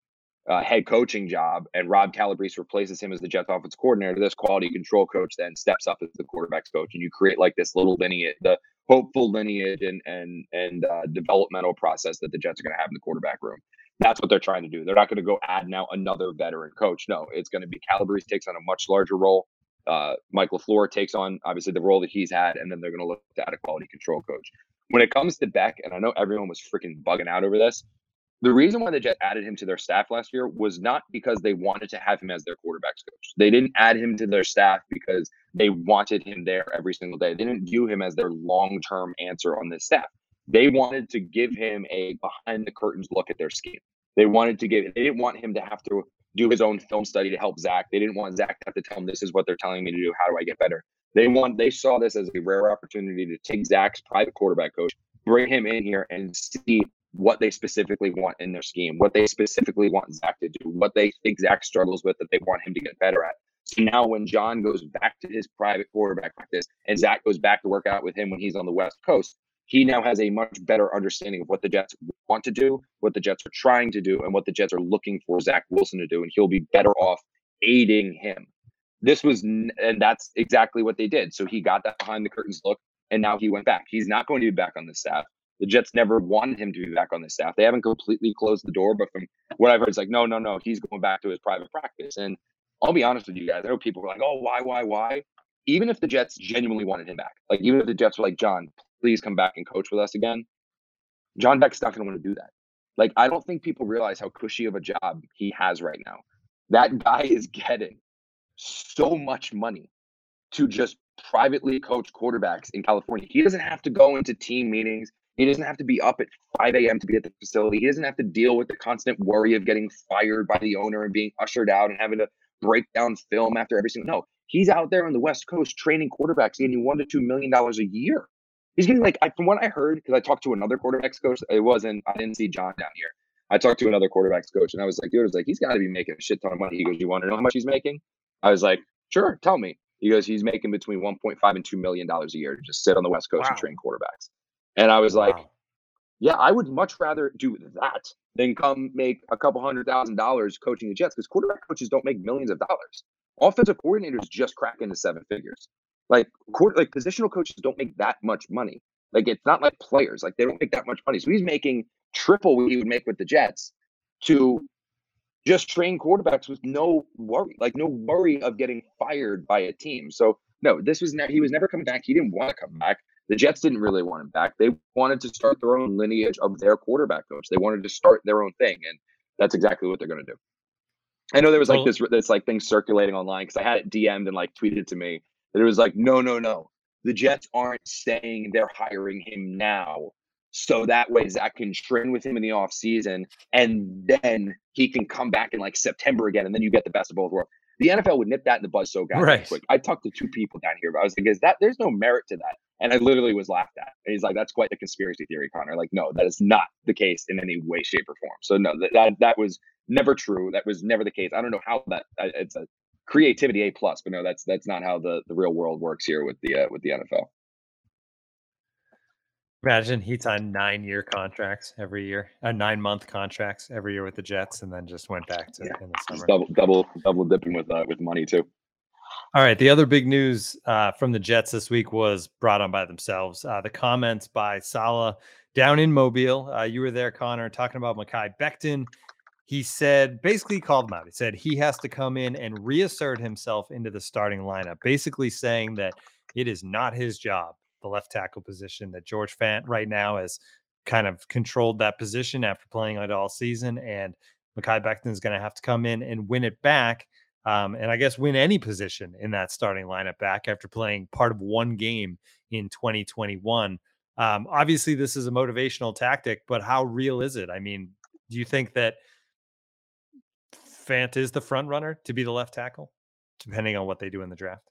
uh, head coaching job and Rob Calabrese replaces him as the Jets offensive coordinator, this quality control coach then steps up as the quarterbacks coach, and you create like this little lineage, the hopeful lineage and and and uh, developmental process that the Jets are going to have in the quarterback room. That's what they're trying to do. They're not going to go add now another veteran coach. No, it's going to be Calabrese takes on a much larger role. Uh, Mike LaFleur takes on obviously the role that he's had, and then they're going to look to add a quality control coach. When it comes to Beck, and I know everyone was freaking bugging out over this, the reason why the Jets added him to their staff last year was not because they wanted to have him as their quarterbacks coach. They didn't add him to their staff because they wanted him there every single day. They didn't view him as their long-term answer on this staff. They wanted to give him a behind-the-curtains look at their scheme. They wanted to give, they didn't want him to have to do his own film study to help Zach. They didn't want Zach to have to tell him, this is what they're telling me to do. How do I get better? They want, they saw this as a rare opportunity to take Zach's private quarterback coach, bring him in here and see what they specifically want in their scheme, what they specifically want Zach to do, what they think Zach struggles with that they want him to get better at. So now when John goes back to his private quarterback practice and Zach goes back to work out with him when he's on the West Coast, he now has a much better understanding of what the Jets want to do, what the Jets are trying to do, and what the Jets are looking for Zach Wilson to do, and he'll be better off aiding him. This was, and that's exactly what they did. So he got that behind the curtains look, and now he went back. He's not going to be back on the staff. The Jets never wanted him to be back on the staff. They haven't completely closed the door, but from what I've heard, it's like, no, no, no, he's going back to his private practice. And I'll be honest with you guys. I know people were like, oh, why, why, why? Even if the Jets genuinely wanted him back, like even if the Jets were like, John, please come back and coach with us again, John Beck's not going to want to do that. Like, I don't think people realize how cushy of a job he has right now. That guy is getting so much money to just privately coach quarterbacks in California. He doesn't have to go into team meetings. He doesn't have to be up at five a.m. to be at the facility. He doesn't have to deal with the constant worry of getting fired by the owner and being ushered out and having to break down film after every single. No, he's out there on the West Coast training quarterbacks, getting one to two million dollars a year. He's getting like, I, from what I heard, because I talked to another quarterbacks coach. It wasn't, I didn't see John down here. I talked to another quarterbacks coach, and I was like, dude, I was like, he's got to be making a shit ton of money. He goes, you want to know how much he's making? I was like, sure, tell me. He goes, he's making between one point five and two million dollars a year to just sit on the West Coast wow. and train quarterbacks. And I was wow. like, yeah, I would much rather do that than come make a couple hundred thousand dollars coaching the Jets, because quarterback coaches don't make millions of dollars. Offensive coordinators just crack into seven figures. Like, court, like positional coaches don't make that much money. Like, it's not like players. Like, they don't make that much money. So he's making triple what he would make with the Jets to just train quarterbacks with no worry, like no worry of getting fired by a team. So no, this was ne- he was never coming back. He didn't want to come back. The Jets didn't really want him back. They wanted to start their own lineage of their quarterback coach. They wanted to start their own thing, and that's exactly what they're going to do. I know there was like this, this like thing circulating online because I had it D M'd and like tweeted to me that it was like, no, no, no. The Jets aren't saying they're hiring him now, so that way Zach can train with him in the off season, and then he can come back in like September again, and then you get the best of both worlds. The N F L would nip that in the bud so goddamn right. quick. I talked to two people down here, but I was like, is that there's no merit to that? And I literally was laughed at. And he's like, that's quite the conspiracy theory, Connor. Like, no, that is not the case in any way, shape, or form. So no, that that, that was never true. That was never the case. I don't know how that it's a creativity A plus, but no, that's that's not how the, the real world works here with the uh, with the N F L.
Imagine he signed nine-year contracts every year, uh, nine-month contracts every year with the Jets, and then just went back to
Yeah.
in the
Just
summer.
double, double, double dipping with uh, with money too.
All right. The other big news uh, from the Jets this week was brought on by themselves. Uh, the comments by Saleh down in Mobile. Uh, you were there, Connor, talking about Mekhi Becton. He said, basically called him out. He said he has to come in and reassert himself into the starting lineup, basically saying that it is not his job, the left tackle position, that George Fant right now has kind of controlled that position after playing it all season. And Mekhi Becton is going to have to come in and win it back. Um, and I guess win any position in that starting lineup back after playing part of one game in twenty twenty-one. Um, obviously, this is a motivational tactic, but how real is it? I mean, do you think that Fant is the front runner to be the left tackle, depending on what they do in the draft?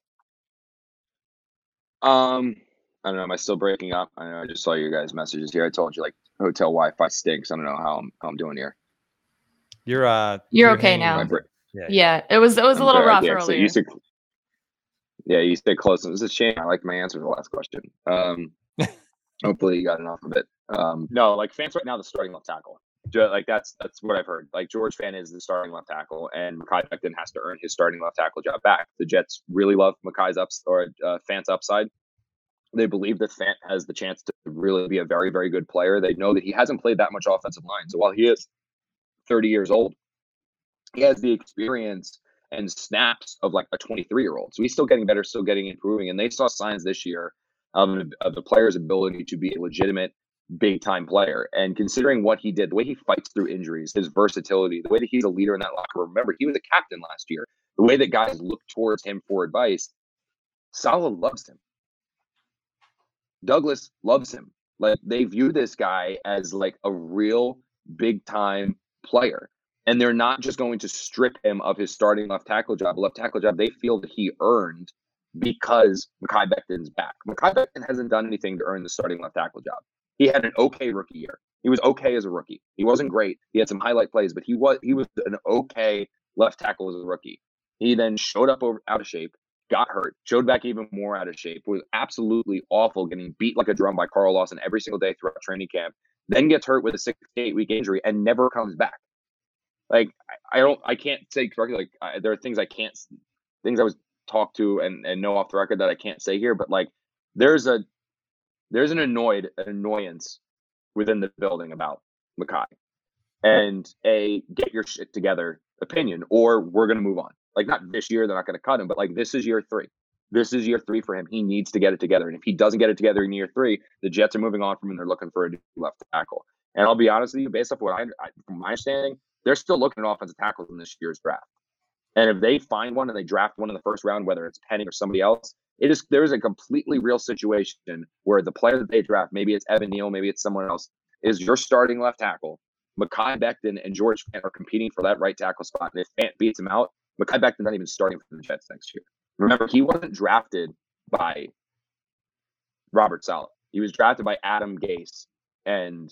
Um, I don't know. Am I still breaking up? I know I just saw your guys' messages here. I told you like hotel Wi-Fi stinks. I don't know how I'm how I'm doing here.
You're uh,
You're okay now.
Bra-
Yeah,
Yeah, it was it was a
I'm
little
sorry,
rough
yeah, so
earlier.
you said, yeah, you stay close. It was a shame. I liked my answer to the last question. Um, hopefully you got enough of it. Um, no, like Fant's right now the starting left tackle. Ju- Like that's that's what I've heard. Like George Fant is the starting left tackle, and Mekhi Becton has to earn his starting left tackle job back. The Jets really love Mekhi's ups or uh, Fant's upside. They believe that Fant has the chance to really be a very, very good player. They know that he hasn't played that much offensive line. So while he is thirty years old, he has the experience and snaps of like a twenty-three year old. So he's still getting better, still getting improving. And they saw signs this year of, of the player's ability to be a legitimate big time player. And considering what he did, the way he fights through injuries, his versatility, the way that he's a leader in that locker room. Remember, he was a captain last year. The way that guys look towards him for advice, Saleh loves him. Douglas loves him. Like they view this guy as like a real big time player. And they're not just going to strip him of his starting left tackle job. Left tackle job, they feel that he earned because Mekhi Becton's back. Mekhi Becton hasn't done anything to earn the starting left tackle job. He had an okay rookie year. He was okay as a rookie. He wasn't great. He had some highlight plays, but he was he was an okay left tackle as a rookie. He then showed up over, out of shape, got hurt, showed back even more out of shape, was absolutely awful, getting beat like a drum by Carl Lawson every single day throughout training camp, then gets hurt with a six to eight week injury and never comes back. Like I, I don't, I can't say correctly. Like I, there are things I can't, things I was talked to and, and know off the record that I can't say here. But like, there's a, there's an annoyed an annoyance within the building about Mekhi, and a get your shit together opinion, or we're gonna move on. Like not this year, they're not gonna cut him, but like this is year three. This is year three for him. He needs to get it together, and if he doesn't get it together in year three, the Jets are moving on from him. And they're looking for a new left tackle. And I'll be honest with you, based off what I, I from my understanding, they're still looking at offensive tackles in this year's draft. And if they find one and they draft one in the first round, whether it's Penning or somebody else, it is there is a completely real situation where the player that they draft, maybe it's Evan Neal, maybe it's someone else, is your starting left tackle. Mekhi Becton and George Fant are competing for that right tackle spot. And if Fant beats him out, Mekhi Becton's not even starting for the Jets next year. Remember, he wasn't drafted by Robert Saleh. He was drafted by Adam Gase and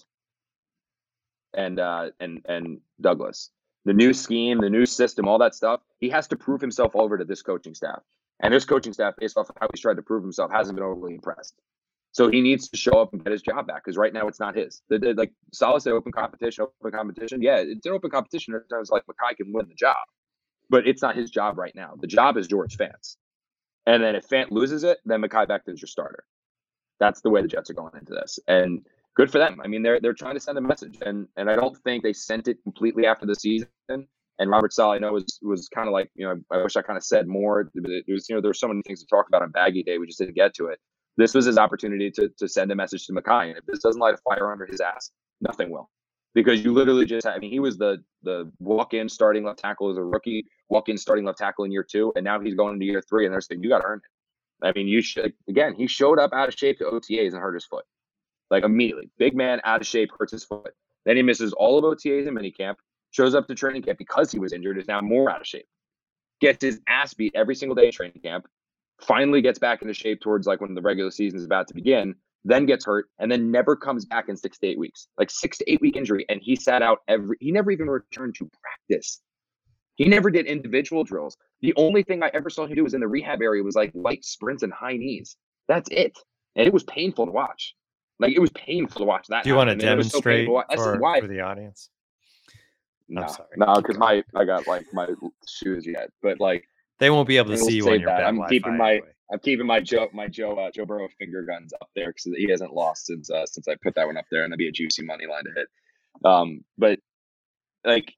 and uh, and and Douglas. The new scheme, the new system, all that stuff, he has to prove himself over to this coaching staff. And this coaching staff, based off of how he's tried to prove himself, hasn't been overly impressed. So he needs to show up and get his job back, because right now it's not his. The, the, like Saleh said, open competition, open competition. Yeah, it's an open competition. It sounds like Mekhi can win the job, but it's not his job right now. The job is George Fant's. And then if Fant loses it, then Mekhi Becton's your starter. That's the way the Jets are going into this. And good for them. I mean, they're they're trying to send a message, and and I don't think they sent it completely after the season. And Robert Saleh, I know, was was kind of like, you know, I wish I kind of said more. It was, you know, there's so many things to talk about on Baggy Day. We just didn't get to it. This was his opportunity to to send a message to Mekhi. And if this doesn't light a fire under his ass, nothing will. Because you literally just, I mean, he was the the walk-in starting left tackle as a rookie, walk-in starting left tackle in year two, and now he's going into year three, and they're saying, you got to earn it. I mean, you should, again, he showed up out of shape to O T As and hurt his foot. Like immediately. Big man out of shape, hurts his foot. Then he misses all of O T As and minicamp, shows up to training camp because he was injured, is now more out of shape. Gets his ass beat every single day in training camp, finally gets back into shape towards like when the regular season is about to begin, then gets hurt, and then never comes back in six to eight weeks. Like six to eight week injury, and he sat out every, he never even returned to practice. He never did individual drills. The only thing I ever saw him do was in the rehab area was like light sprints and high knees. That's it. And it was painful to watch. Like, it was painful to watch that.
Do you want to
happen, and it was so
demonstrate
painful. That's
for,
why.
for the audience?
No,
I'm sorry.
no, because my I got like my shoes yet, but like
they won't be able to
we'll
see you
save
on your
that.
bad
I'm
Wi-Fi
keeping my
anyway.
I'm keeping my Joe my Joe uh, Joe Burrow finger guns up there because he hasn't lost since uh, since I put that one up there, and that'd be a juicy money line to hit. Um, but like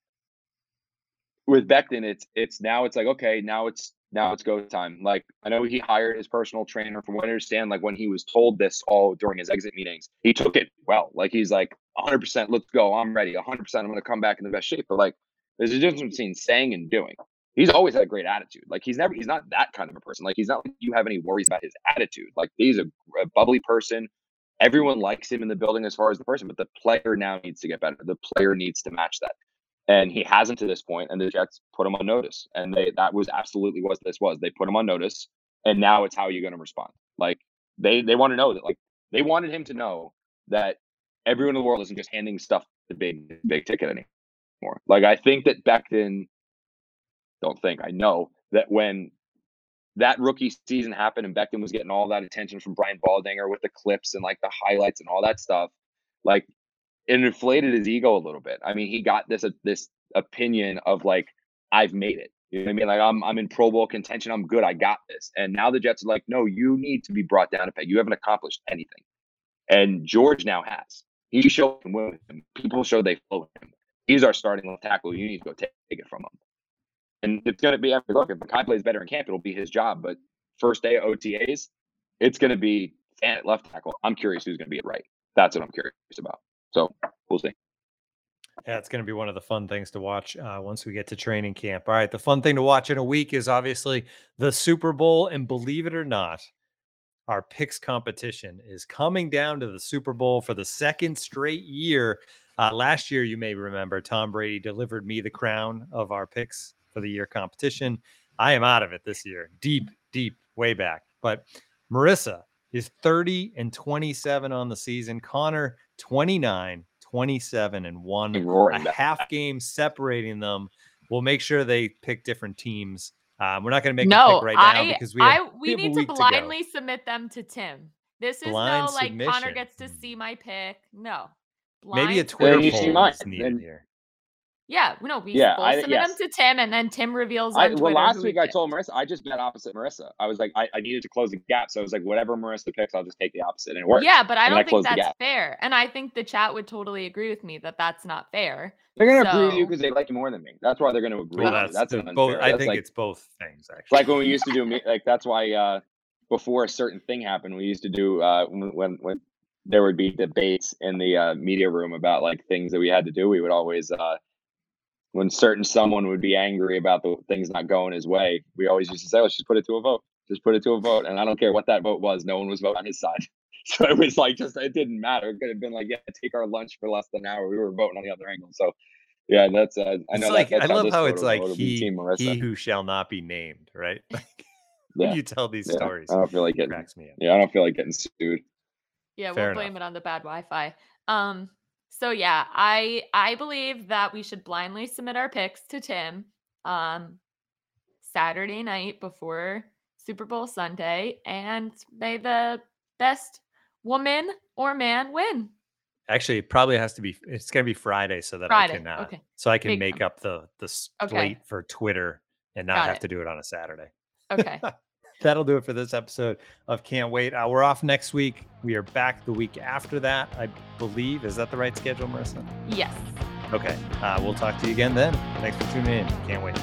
with Becton, it's it's now it's like okay, now it's now it's go time. Like, I know he hired his personal trainer. From what I understand, like when he was told this all during his exit meetings, he took it well. Like, he's like one hundred percent, let's go. I'm ready. one hundred percent. I'm going to come back in the best shape. But like, there's a difference between saying and doing. He's always had a great attitude. Like, he's never, he's not that kind of a person. Like, he's not like you have any worries about his attitude. Like, he's a, a bubbly person. Everyone likes him in the building as far as the person, but the player now needs to get better. The player needs to match that. And he hasn't to this point, and the Jets put him on notice. And they that was absolutely what this was. They put him on notice, and now it's how you're going to respond. Like, they they want to know that, like, they wanted him to know that everyone in the world isn't just handing stuff to big, big ticket anymore. Like, I think that Becton, don't think, I know that when that rookie season happened and Becton was getting all that attention from Brian Baldinger with the clips and, like, the highlights and all that stuff, like, it inflated his ego a little bit. I mean, he got this uh, this opinion of like, I've made it. You know what I mean? Like, I'm I'm in Pro Bowl contention. I'm good. I got this. And now the Jets are like, no, you need to be brought down a peg. You haven't accomplished anything. And George now has. He showed him with him. People show they follow him. He's our starting left tackle. You need to go take, take it from him. And it's going to be, look, if the guy plays better in camp, it'll be his job. But first day of O T As, it's going to be at left tackle. I'm curious who's going to be at right. That's what I'm curious about. So we'll see.
Yeah, it's going to be one of the fun things to watch uh, once we get to training camp. All right, the fun thing to watch in a week is obviously the Super Bowl. And believe it or not, our picks competition is coming down to the Super Bowl for the second straight year. Uh, last year, you may remember, Tom Brady delivered me the crown of our picks for the year competition. I am out of it this year, deep, deep, way back. But Marissa is thirty and twenty-seven on the season. Connor, twenty-nine, twenty-seven, and one. A half game separating them. We'll make sure they pick different teams. Um, we're not going to make
no,
a pick right now
I,
because we have,
I, we,
we have
need
a
to
week
blindly
to
submit them to Tim. This is
Blind
no like
submission.
Connor gets to see my pick. No. Blind
Maybe a Twitter
you
poll
see mine,
is needed
then-
here.
Yeah, no, we
Yeah,
both
I-
submit
yes.
them to Tim, and then Tim reveals on
I,
Twitter.
well, last
who
week
he
I
picked.
told Marissa, I just bet opposite Marissa. I was like, I, I needed to close the gap. So I was like, whatever Marissa picks, I'll just take the opposite. And it worked.
Yeah, but I
And
don't
I
think
closed the
that's
gap.
fair. And I think the chat would totally agree with me that that's not fair.
They're going to agree with
So-
you because they like you more than me. That's why they're going to agree
Well,
with you.
that's,
That's
the-
an
both.
unfair.
I
That's
think
like,
it's both things, actually.
like when we used to do, me- like, that's why uh, before a certain thing happened, we used to do, uh, when, when, when there would be debates in the uh, media room about like things that we had to do, we would always, uh, when certain someone would be angry about the things not going his way, we always used to say, let's just put it to a vote. Just put it to a vote. And I don't care what that vote was. No one was voting on his side. So it was like, just, it didn't matter. It could have been like, yeah, take our lunch for less than an hour. We were voting on the other angle. So yeah, that's, uh, I
It's
know
like,
that, that's
I love
this
how
vote
it's
will
like
go. It'll be
he,
Team Marissa.
he who shall not be named, right? Like, when
Yeah.
you tell these
Yeah,
stories,
I don't feel like getting,
cracks me up.
yeah, I don't feel like getting sued.
Yeah,
Fair
we'll blame
enough.
it on the bad Wi-Fi. Um, so yeah, I I believe that we should blindly submit our picks to Tim um Saturday night before Super Bowl Sunday, and may the best woman or man win.
Actually, it probably has to be. It's going to be Friday, so that
Friday,
I can, uh,
okay.
so I can
Big
make
time.
up the the slate
Okay.
for Twitter and not
Got
have
it.
to do it on a Saturday.
Okay.
That'll do it for this episode of Can't Wait. Uh, we're off next week. We are back the week after that, I believe. Is that the right schedule, Marissa?
Yes.
Okay. Uh, we'll talk to you again then. Thanks for tuning in. Can't wait.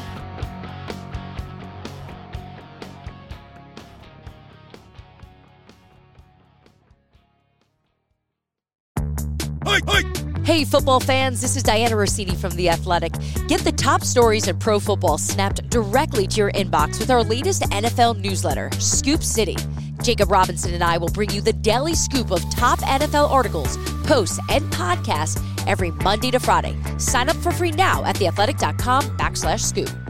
Hey, football fans, this is Diana Rossini from The Athletic. Get the top stories in pro football snapped directly to your inbox with our latest N F L newsletter, Scoop City. Jacob Robinson and I will bring you the daily scoop of top N F L articles, posts, and podcasts every Monday to Friday. Sign up for free now at theathletic.com backslash scoop.